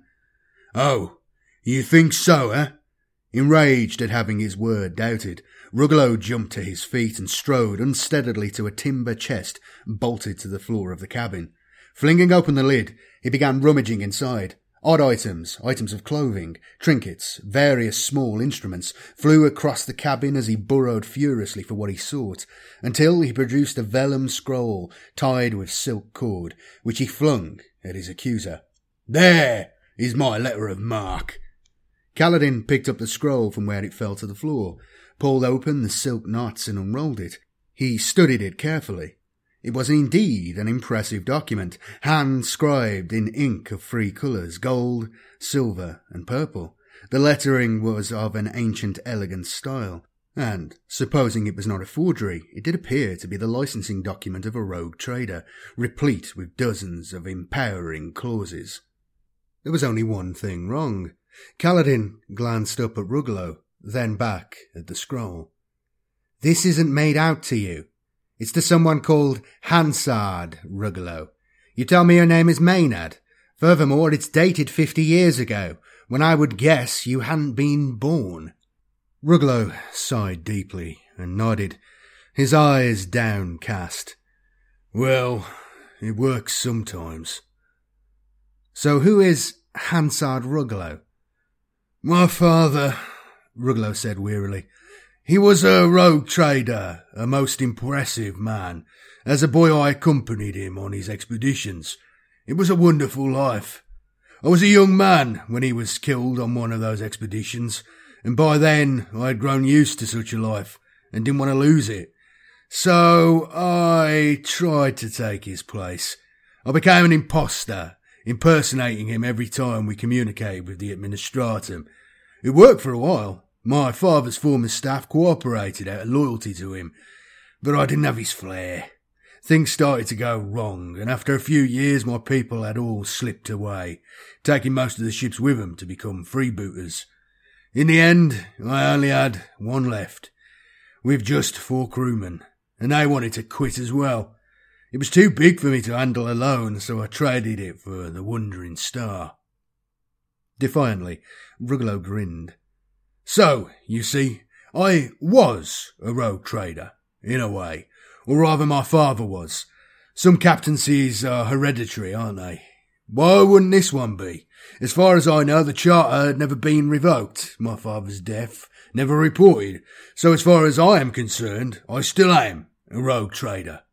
"Oh, you think so, eh?" Enraged at having his word doubted, Rugelow jumped to his feet and strode unsteadily to a timber chest bolted to the floor of the cabin. Flinging open the lid, he began rummaging inside. Odd items of clothing, trinkets, various small instruments flew across the cabin as he burrowed furiously for what he sought, until he produced a vellum scroll tied with silk cord, which he flung at his accuser. "There is my letter of marque." Kaladin picked up the scroll from where it fell to the floor, pulled open the silk knots and unrolled it. He studied it carefully. It was indeed an impressive document, hand-scribed in ink of 3 colours, gold, silver, and purple. The lettering was of an ancient, elegant style, and, supposing it was not a forgery, it did appear to be the licensing document of a rogue trader, replete with dozens of empowering clauses. There was only one thing wrong. Kaladin glanced up at Rugelow, then back at the scroll. "This isn't made out to you. It's to someone called Hansard, Rugelow. You tell me your name is Maynard. Furthermore, it's dated 50 years ago, when I would guess you hadn't been born." Rugelow sighed deeply and nodded, his eyes downcast. "Well, it works sometimes." "So who is Hansard Rugelow?" "My father," Rugelow said wearily. "He was a rogue trader, a most impressive man. As a boy I accompanied him on his expeditions. It was a wonderful life. I was a young man when he was killed on one of those expeditions, and by then I had grown used to such a life and didn't want to lose it. So I tried to take his place. I became an imposter, impersonating him every time we communicated with the Administratum. It worked for a while. My father's former staff cooperated out of loyalty to him, but I didn't have his flair. Things started to go wrong, and after a few years my people had all slipped away, taking most of the ships with them to become freebooters. In the end, I only had one left, with just 4 crewmen, and they wanted to quit as well. It was too big for me to handle alone, so I traded it for the Wandering Star." Defiantly, Rugelow grinned. "So, you see, I was a rogue trader, in a way, or rather my father was. Some captaincies are hereditary, aren't they? Why wouldn't this one be? As far as I know, the charter had never been revoked. My father's death never reported. So as far as I am concerned, I still am a rogue trader."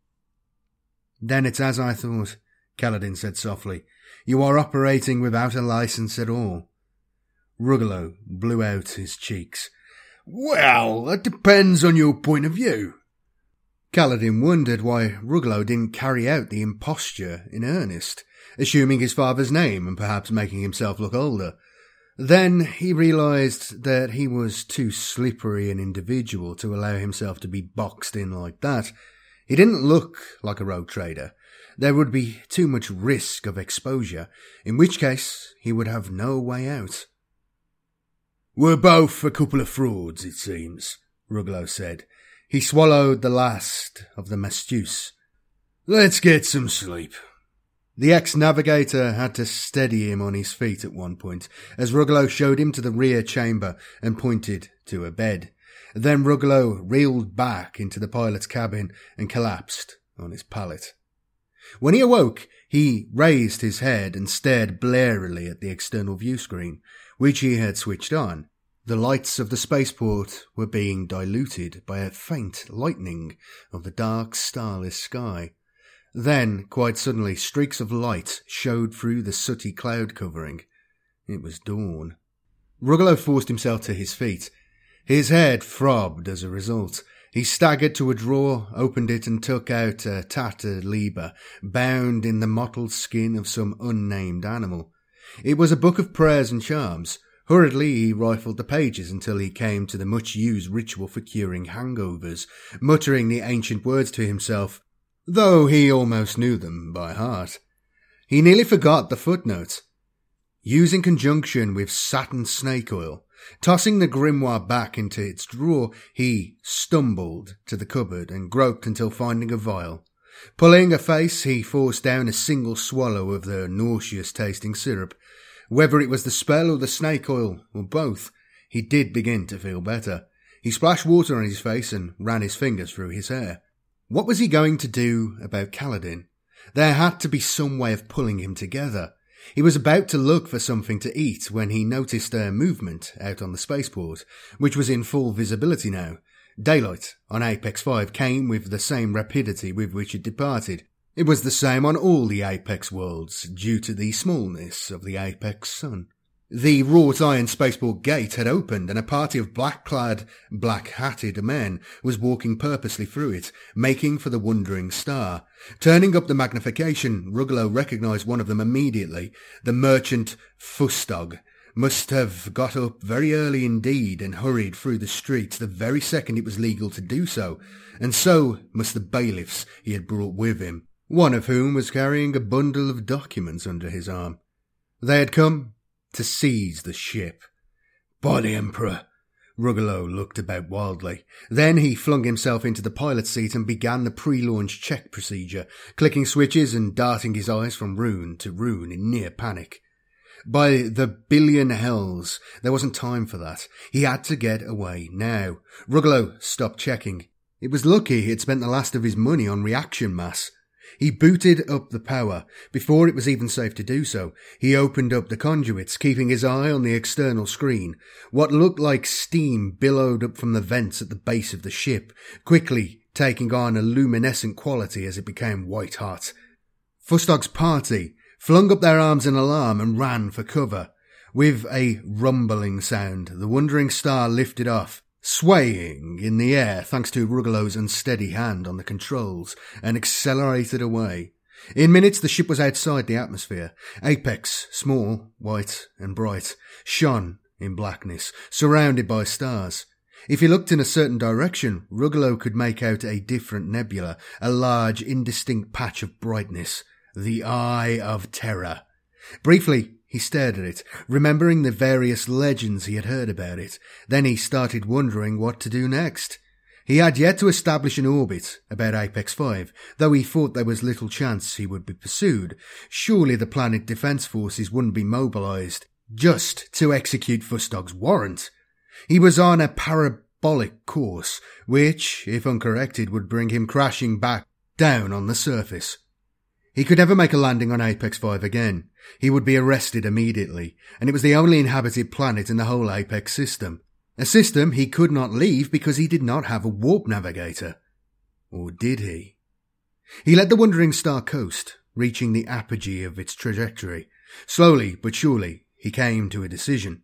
"Then it's as I thought," Kaladin said softly. "You are operating without a license at all." Rugelow blew out his cheeks. "Well, that depends on your point of view." Kaladin wondered why Rugelow didn't carry out the imposture in earnest, assuming his father's name and perhaps making himself look older. Then he realised that he was too slippery an individual to allow himself to be boxed in like that. He didn't look like a rogue trader. There would be too much risk of exposure, in which case he would have no way out. "We're both a couple of frauds, it seems," Rugelow said. He swallowed the last of the masseuse. "Let's get some sleep." The ex-navigator had to steady him on his feet at one point, as Rugelow showed him to the rear chamber and pointed to a bed. Then Rugelow reeled back into the pilot's cabin and collapsed on his pallet. When he awoke, he raised his head and stared blarily at the external view screen, which he had switched on. The lights of the spaceport were being diluted by a faint lightening of the dark, starless sky. Then, quite suddenly, streaks of light showed through the sooty cloud covering. It was dawn. Rugelow forced himself to his feet. His head throbbed as a result, He staggered to a drawer, opened it and took out a tattered Liber, bound in the mottled skin of some unnamed animal. It was a book of prayers and charms. Hurriedly he rifled the pages until he came to the much-used ritual for curing hangovers, muttering the ancient words to himself, though he almost knew them by heart. He nearly forgot the footnotes. Used in conjunction with satin snake oil, tossing the grimoire back into its drawer, he stumbled to the cupboard and groped until finding a vial. Pulling a face, he forced down a single swallow of the nauseous-tasting syrup. Whether it was the spell or the snake oil, or both, he did begin to feel better. He splashed water on his face and ran his fingers through his hair. What was he going to do about Kaladin? There had to be some way of pulling him together. He was about to look for something to eat when he noticed a movement out on the spaceport, which was in full visibility now. Daylight on Apex 5 came with the same rapidity with which it departed. It was the same on all the Apex worlds, due to the smallness of the Apex sun. The wrought iron spaceport gate had opened and a party of black-clad, black-hatted men was walking purposely through it, making for the Wandering Star. Turning up the magnification, Rugelow recognised one of them immediately. The merchant Fustog must have got up very early indeed and hurried through the streets the very second it was legal to do so, and so must the bailiffs he had brought with him, one of whom was carrying a bundle of documents under his arm. They had come to seize the ship. By the Emperor! Rugelow looked about wildly. Then he flung himself into the pilot's seat and began the pre-launch check procedure, clicking switches and darting his eyes from rune to rune in near panic. By the billion hells, there wasn't time for that. He had to get away now. Rugelow stopped checking. It was lucky he had spent the last of his money on reaction mass. He booted up the power. Before it was even safe to do so, he opened up the conduits, keeping his eye on the external screen. What looked like steam billowed up from the vents at the base of the ship, quickly taking on a luminescent quality as it became white-hot. Fustog's party flung up their arms in alarm and ran for cover. With a rumbling sound, the Wandering Star lifted off, swaying in the air thanks to Rugelow's unsteady hand on the controls, and accelerated away. In minutes the ship was outside the atmosphere. Apex, small, white and bright, shone in blackness, surrounded by stars. If he looked in a certain direction, Rugelow could make out a different nebula, a large, indistinct patch of brightness. The Eye of Terror. Briefly, he stared at it, remembering the various legends he had heard about it. Then he started wondering what to do next. He had yet to establish an orbit about Apex 5, though he thought there was little chance he would be pursued. Surely the planet defence forces wouldn't be mobilised just to execute Fustog's warrant. He was on a parabolic course, which, if uncorrected, would bring him crashing back down on the surface. He could never make a landing on Apex 5 again. He would be arrested immediately, and it was the only inhabited planet in the whole Apex system. A system he could not leave because he did not have a warp navigator. Or did he? He let the Wandering Star coast, reaching the apogee of its trajectory. Slowly but surely, he came to a decision.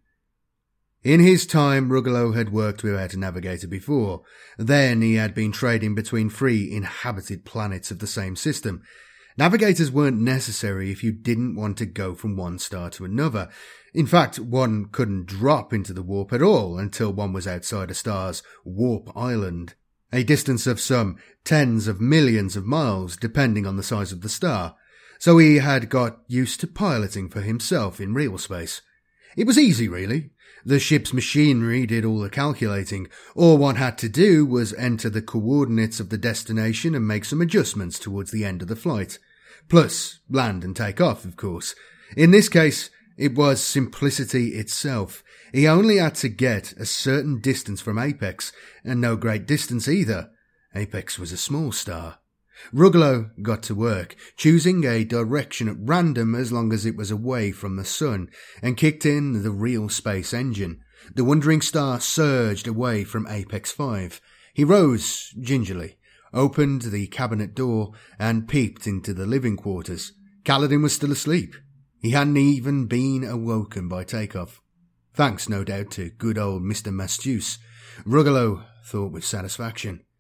In his time, Rugelow had worked without a navigator before. Then he had been trading between 3 inhabited planets of the same system. Navigators weren't necessary if you didn't want to go from one star to another. In fact, one couldn't drop into the warp at all until one was outside a star's warp island, a distance of some tens of millions of miles depending on the size of the star. So he had got used to piloting for himself in real space. It was easy, really. The ship's machinery did all the calculating. All one had to do was enter the coordinates of the destination and make some adjustments towards the end of the flight. Plus, land and take off, of course. In this case, it was simplicity itself. He only had to get a certain distance from Apex, and no great distance either. Apex was a small star. Rugelow got to work, choosing a direction at random as long as it was away from the sun, and kicked in the real space engine. The Wandering Star surged away from Apex 5. He rose gingerly, opened the cabinet door, and peeped into the living quarters. Kaladin was still asleep. He hadn't even been awoken by takeoff. Thanks, no doubt, to good old Mr. Mastius, Rugelow thought with satisfaction.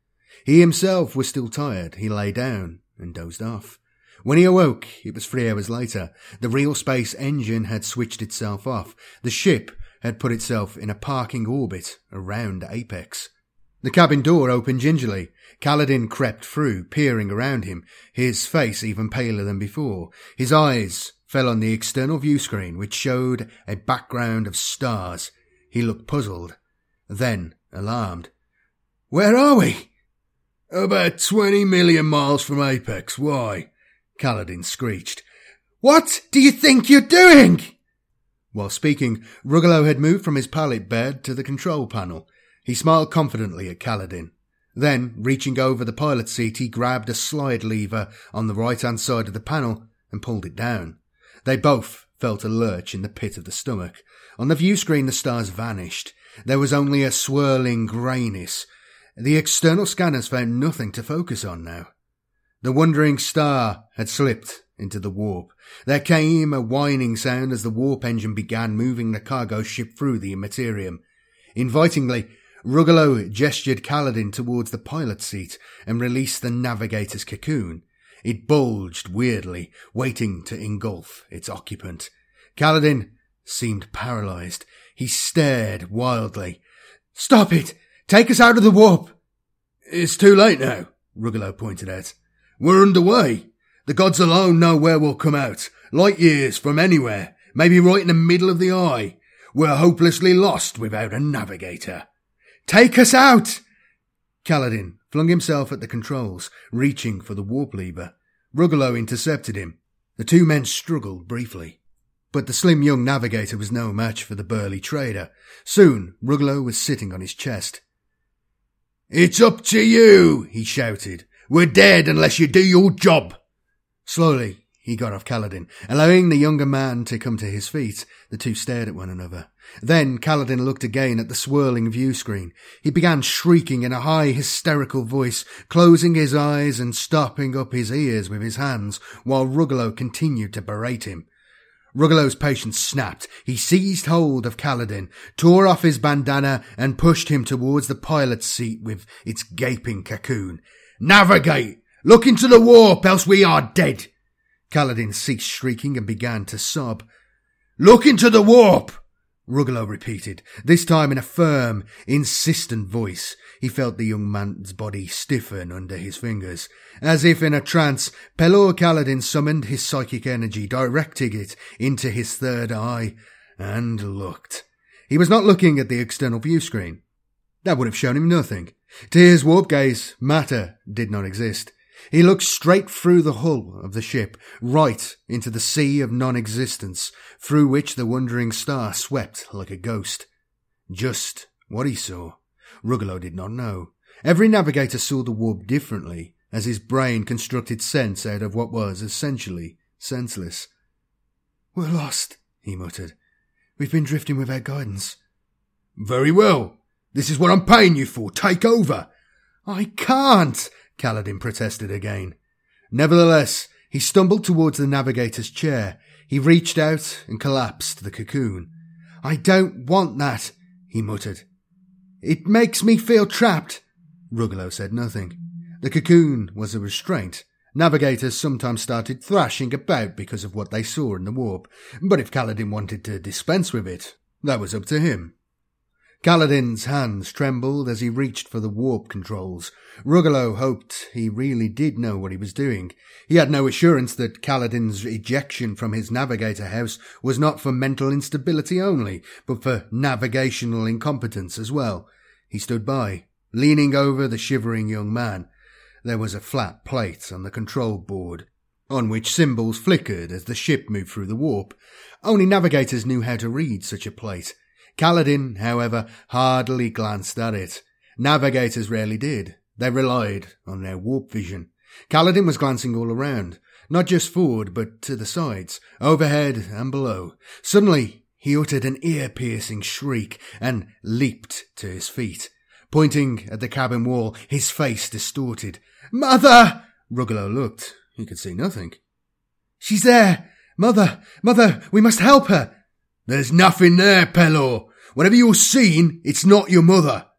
He himself was still tired. He lay down and dozed off. When he awoke, it was 3 hours later. The real space engine had switched itself off. The ship had put itself in a parking orbit around Apex. The cabin door opened gingerly. Kaladin crept through, peering around him, his face even paler than before. His eyes fell on the external view screen, which showed a background of stars. He looked puzzled, then alarmed. "Where are we?" "About 20 million miles from Apex. Why?" Kaladin screeched. "What do you think you're doing?" While speaking, Rugelow had moved from his pallet bed to the control panel. He smiled confidently at Kaladin. Then, reaching over the pilot seat, he grabbed a slide lever on the right-hand side of the panel and pulled it down. They both felt a lurch in the pit of the stomach. On the view screen, the stars vanished. There was only a swirling greyness. The external scanners found nothing to focus on now. The wandering star had slipped into the warp. There came a whining sound as the warp engine began moving the cargo ship through the immaterium. Invitingly, Rugelow gestured Kaladin towards the pilot seat and released the navigator's cocoon. It bulged weirdly, waiting to engulf its occupant. Kaladin seemed paralyzed. He stared wildly. "Stop it! Take us out of the warp!" "It's too late now," Rugelow pointed out. "We're underway. The gods alone know where we'll come out. Light years from anywhere, maybe right in the middle of the eye. We're hopelessly lost without a navigator." "Take us out!" Kaladin flung himself at the controls, reaching for the warp lever. Rugelow intercepted him. The two men struggled briefly. But the slim young navigator was no match for the burly trader. Soon, Rugelow was sitting on his chest. "It's up to you," he shouted. "We're dead unless you do your job." Slowly, he got off Kaladin, allowing the younger man to come to his feet. The two stared at one another. Then Kaladin looked again at the swirling view screen. He began shrieking in a high, hysterical voice, closing his eyes and stopping up his ears with his hands, while Rugelow continued to berate him. Rugelow's patience snapped. He seized hold of Kaladin, tore off his bandana, and pushed him towards the pilot's seat with its gaping cocoon. "Navigate! Look into the warp, else we are dead!" Kaladin ceased shrieking and began to sob. "Look into the warp!" Rugelow repeated, this time in a firm, insistent voice. He felt the young man's body stiffen under his fingers. As if in a trance, Pelor Kaladin summoned his psychic energy, directing it into his third eye, and looked. He was not looking at the external view screen. That would have shown him nothing. To his warp gaze, matter did not exist. He looked straight through the hull of the ship, right into the sea of non-existence, through which the wandering star swept like a ghost. Just what he saw, Rugelow did not know. Every navigator saw the warp differently, as his brain constructed sense out of what was essentially senseless. "We're lost," he muttered. "We've been drifting without guidance." "Very well. This is what I'm paying you for. Take over." "I can't," Kaladin protested again. Nevertheless, he stumbled towards the navigator's chair. He reached out and collapsed the cocoon. "I don't want that," he muttered. "It makes me feel trapped." Rugelow said nothing. The cocoon was a restraint. Navigators sometimes started thrashing about because of what they saw in the warp, but if Kaladin wanted to dispense with it, that was up to him. Kaladin's hands trembled as he reached for the warp controls. Rugelow hoped he really did know what he was doing. He had no assurance that Kaladin's ejection from his navigator house was not for mental instability only, but for navigational incompetence as well. He stood by, leaning over the shivering young man. There was a flat plate on the control board, on which symbols flickered as the ship moved through the warp. Only navigators knew how to read such a plate. Kaladin, however, hardly glanced at it. Navigators rarely did. They relied on their warp vision. Kaladin was glancing all around, not just forward, but to the sides, overhead and below. Suddenly, he uttered an ear-piercing shriek and leaped to his feet. Pointing at the cabin wall, his face distorted. "Mother!" Rugelow looked. He could see nothing. "She's there! Mother! Mother! We must help her!" "There's nothing there, Pelor. Whatever you're seeing, it's not your mother."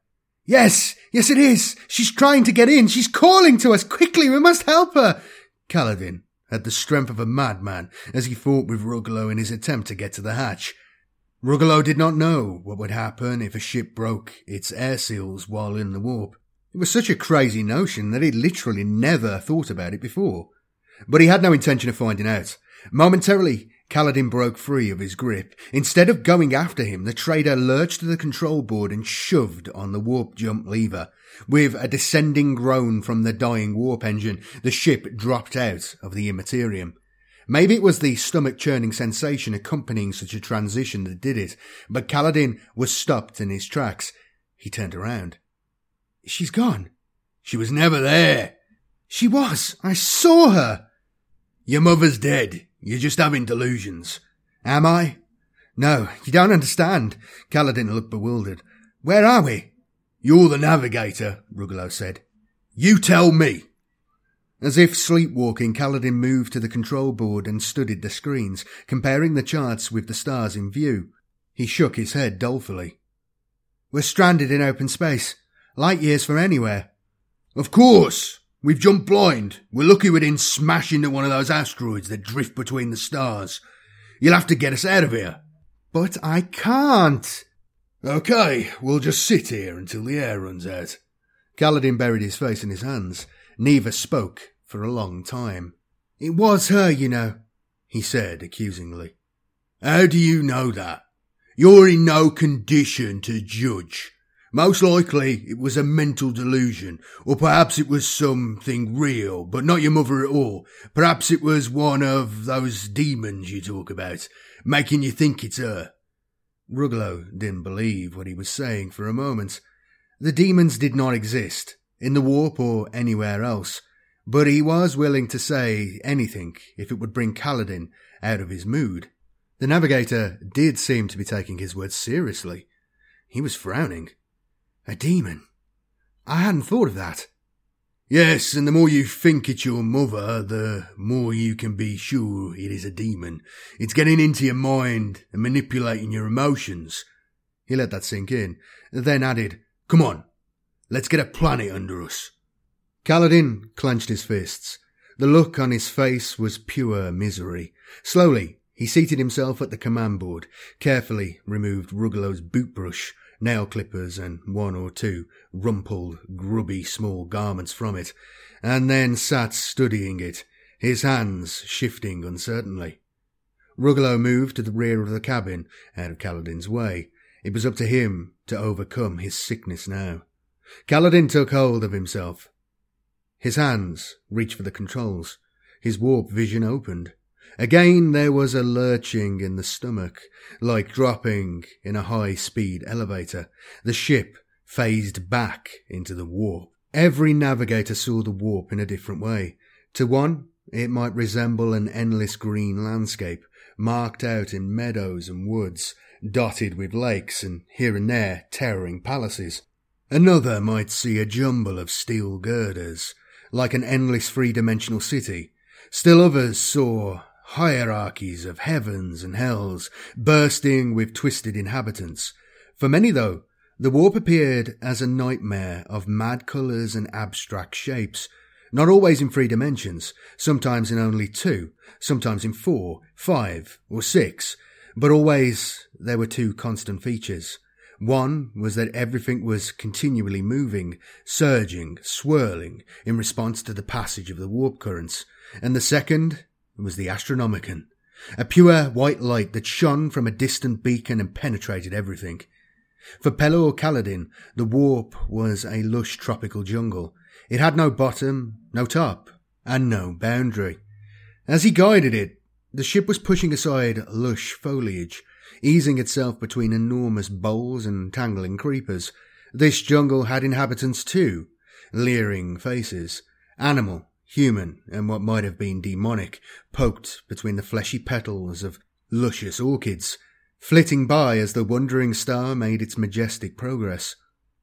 Yes, it is. She's trying to get in. She's calling to us. Quickly, we must help her. Kaladin had the strength of a madman as he fought with Rugelow in his attempt to get to the hatch. Rugelow did not know what would happen if a ship broke its air seals while in the warp. It was such a crazy notion that he'd literally never thought about it before. But he had no intention of finding out. Momentarily, Kaladin broke free of his grip. Instead of going after him, the trader lurched to the control board and shoved on the warp jump lever. With a descending groan from the dying warp engine, the ship dropped out of the immaterium. Maybe it was the stomach-churning sensation accompanying such a transition that did it, but Kaladin was stopped in his tracks. He turned around. She's gone. She was never there. She was. I saw her. Your mother's dead. You're just having delusions. Am I? No, you don't understand. Kaladin looked bewildered. Where are we? You're the navigator, Rugelow said. You tell me. As if sleepwalking, Kaladin moved to the control board and studied the screens, comparing the charts with the stars in view. He shook his head dolefully. We're stranded in open space. Light years from anywhere. Of course. We've jumped blind. We're lucky we didn't smash into one of those asteroids that drift between the stars. You'll have to get us out of here. But I can't. Okay, we'll just sit here until the air runs out. Kaladin buried his face in his hands. Neither spoke for a long time. It was her, you know, he said accusingly. How do you know that? You're in no condition to judge. Most likely it was a mental delusion, or perhaps it was something real, but not your mother at all. Perhaps it was one of those demons you talk about, making you think it's her. Rugelow didn't believe what he was saying for a moment. The demons did not exist, in the warp or anywhere else, but he was willing to say anything if it would bring Kaladin out of his mood. The navigator did seem to be taking his words seriously. He was frowning. A demon? I hadn't thought of that. Yes, and the more you think it's your mother, the more you can be sure it is a demon. It's getting into your mind and manipulating your emotions. He let that sink in, then added, Come on, let's get a planet under us. Kaladin clenched his fists. The look on his face was pure misery. Slowly, he seated himself at the command board, carefully removed Rugelow's boot brush, nail clippers and one or two rumpled, grubby small garments from it, and then sat studying it, his hands shifting uncertainly. Rugelow moved to the rear of the cabin, out of Kaladin's way. It was up to him to overcome his sickness now. Kaladin took hold of himself. His hands reached for the controls. His warp vision opened. Again there was a lurching in the stomach, like dropping in a high-speed elevator. The ship phased back into the warp. Every navigator saw the warp in a different way. To one, it might resemble an endless green landscape, marked out in meadows and woods, dotted with lakes and here and there towering palaces. Another might see a jumble of steel girders, like an endless three-dimensional city. Still others saw hierarchies of heavens and hells, bursting with twisted inhabitants. For many, though, the warp appeared as a nightmare of mad colours and abstract shapes, not always in 3 dimensions, sometimes in only 2, sometimes in 4, 5, or 6, but always there were 2 constant features. One was that everything was continually moving, surging, swirling in response to the passage of the warp currents, and the second was the Astronomicon, a pure white light that shone from a distant beacon and penetrated everything. For Pelor Kaladin, the warp was a lush tropical jungle. It had no bottom, no top, and no boundary. As he guided it, the ship was pushing aside lush foliage, easing itself between enormous boles and tangling creepers. This jungle had inhabitants too, leering faces, animal, human, and what might have been demonic, poked between the fleshy petals of luscious orchids, flitting by as the wandering star made its majestic progress.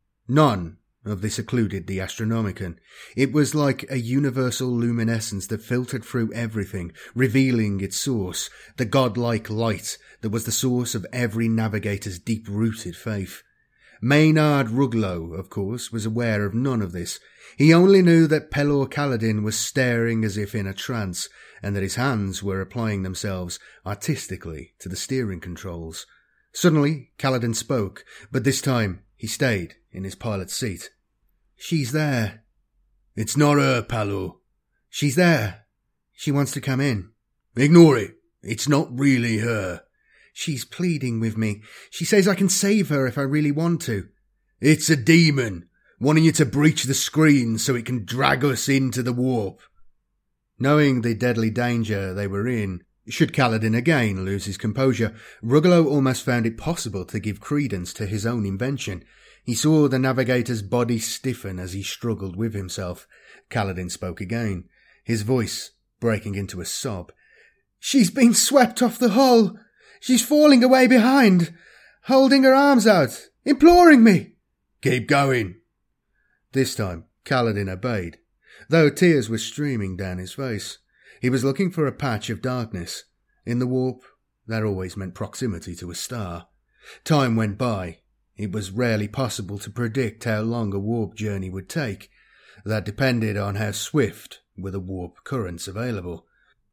None of this occluded the Astronomicon. It was like a universal luminescence that filtered through everything, revealing its source, the godlike light that was the source of every navigator's deep-rooted faith. Maynard Ruglow, of course, was aware of none of this. He only knew that Pelor Kaladin was staring as if in a trance, and that his hands were applying themselves artistically to the steering controls. Suddenly, Kaladin spoke, but this time he stayed in his pilot's seat. "She's there." "It's not her, Pelor." "She's there. She wants to come in." "Ignore it. It's not really her." "She's pleading with me. She says I can save her if I really want to." "It's a demon, wanting you to breach the screen so it can drag us into the warp." Knowing the deadly danger they were in, should Kaladin again lose his composure, Ruglow almost found it possible to give credence to his own invention. He saw the navigator's body stiffen as he struggled with himself. Kaladin spoke again, his voice breaking into a sob. "She's been swept off the hull. She's falling away behind, holding her arms out, imploring me." "Keep going." This time, Kaladin obeyed, though tears were streaming down his face. He was looking for a patch of darkness. In the warp, that always meant proximity to a star. Time went by. It was rarely possible to predict how long a warp journey would take. That depended on how swift were the warp currents available,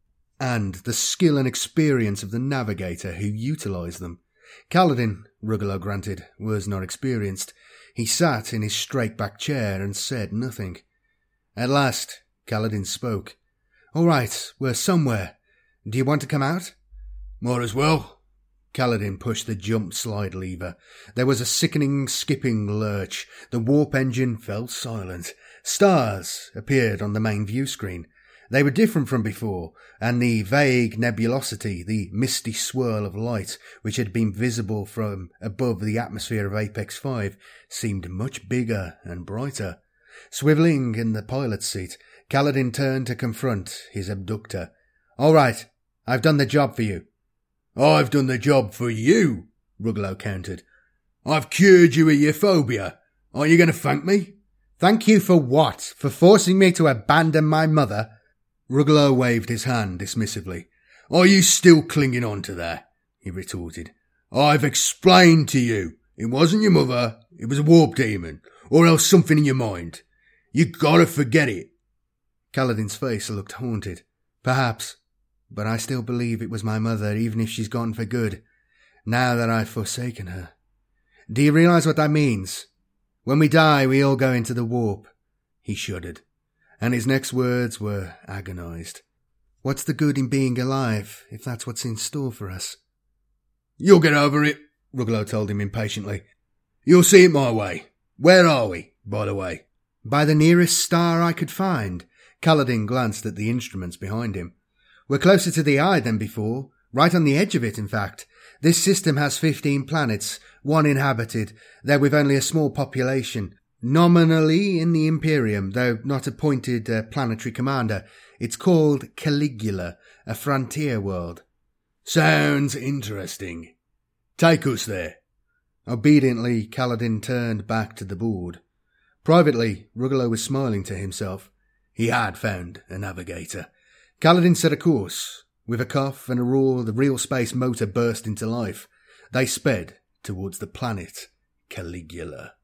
and the skill and experience of the navigator who utilised them. Kaladin, Ruglow granted, was not experienced. He sat in his straight-back chair and said nothing. At last, Kaladin spoke. "All right, we're somewhere. Do you want to come out?" "Might as well." Kaladin pushed the jump slide lever. There was a sickening, skipping lurch. The warp engine fell silent. Stars appeared on the main view screen. They were different from before, and the vague nebulosity, the misty swirl of light which had been visible from above the atmosphere of Apex 5, seemed much bigger and brighter. Swivelling in the pilot's seat, Kaladin turned to confront his abductor. "All right, I've done the job for you." "I've done the job for you," Ruglow countered. "I've cured you of your phobia. Aren't you going to thank me?" "Thank you for what? For forcing me to abandon my mother?" Ruglow waved his hand dismissively. "Are you still clinging on to that?" he retorted. "I've explained to you. It wasn't your mother. It was a warp demon, or else something in your mind. You gotta forget it." Kaladin's face looked haunted. "Perhaps, but I still believe it was my mother, even if she's gone for good, now that I've forsaken her. Do you realise what that means? When we die, we all go into the warp." He shuddered, and his next words were agonised. "What's the good in being alive, if that's what's in store for us?" "You'll get over it," Ruglow told him impatiently. "You'll see it my way. Where are we, by the way?" "By the nearest star I could find." Kaladin glanced at the instruments behind him. "We're closer to the eye than before, right on the edge of it, in fact. This system has 15 planets, one inhabited, though with only a small population. Nominally in the Imperium, though not appointed planetary commander. It's called Caligula, a frontier world." "Sounds interesting. Take us there." Obediently, Kaladin turned back to the board. Privately, Ruglow was smiling to himself. He had found a navigator. Kaladin set a course. With a cough and a roar, the real space motor burst into life. They sped towards the planet Caligula.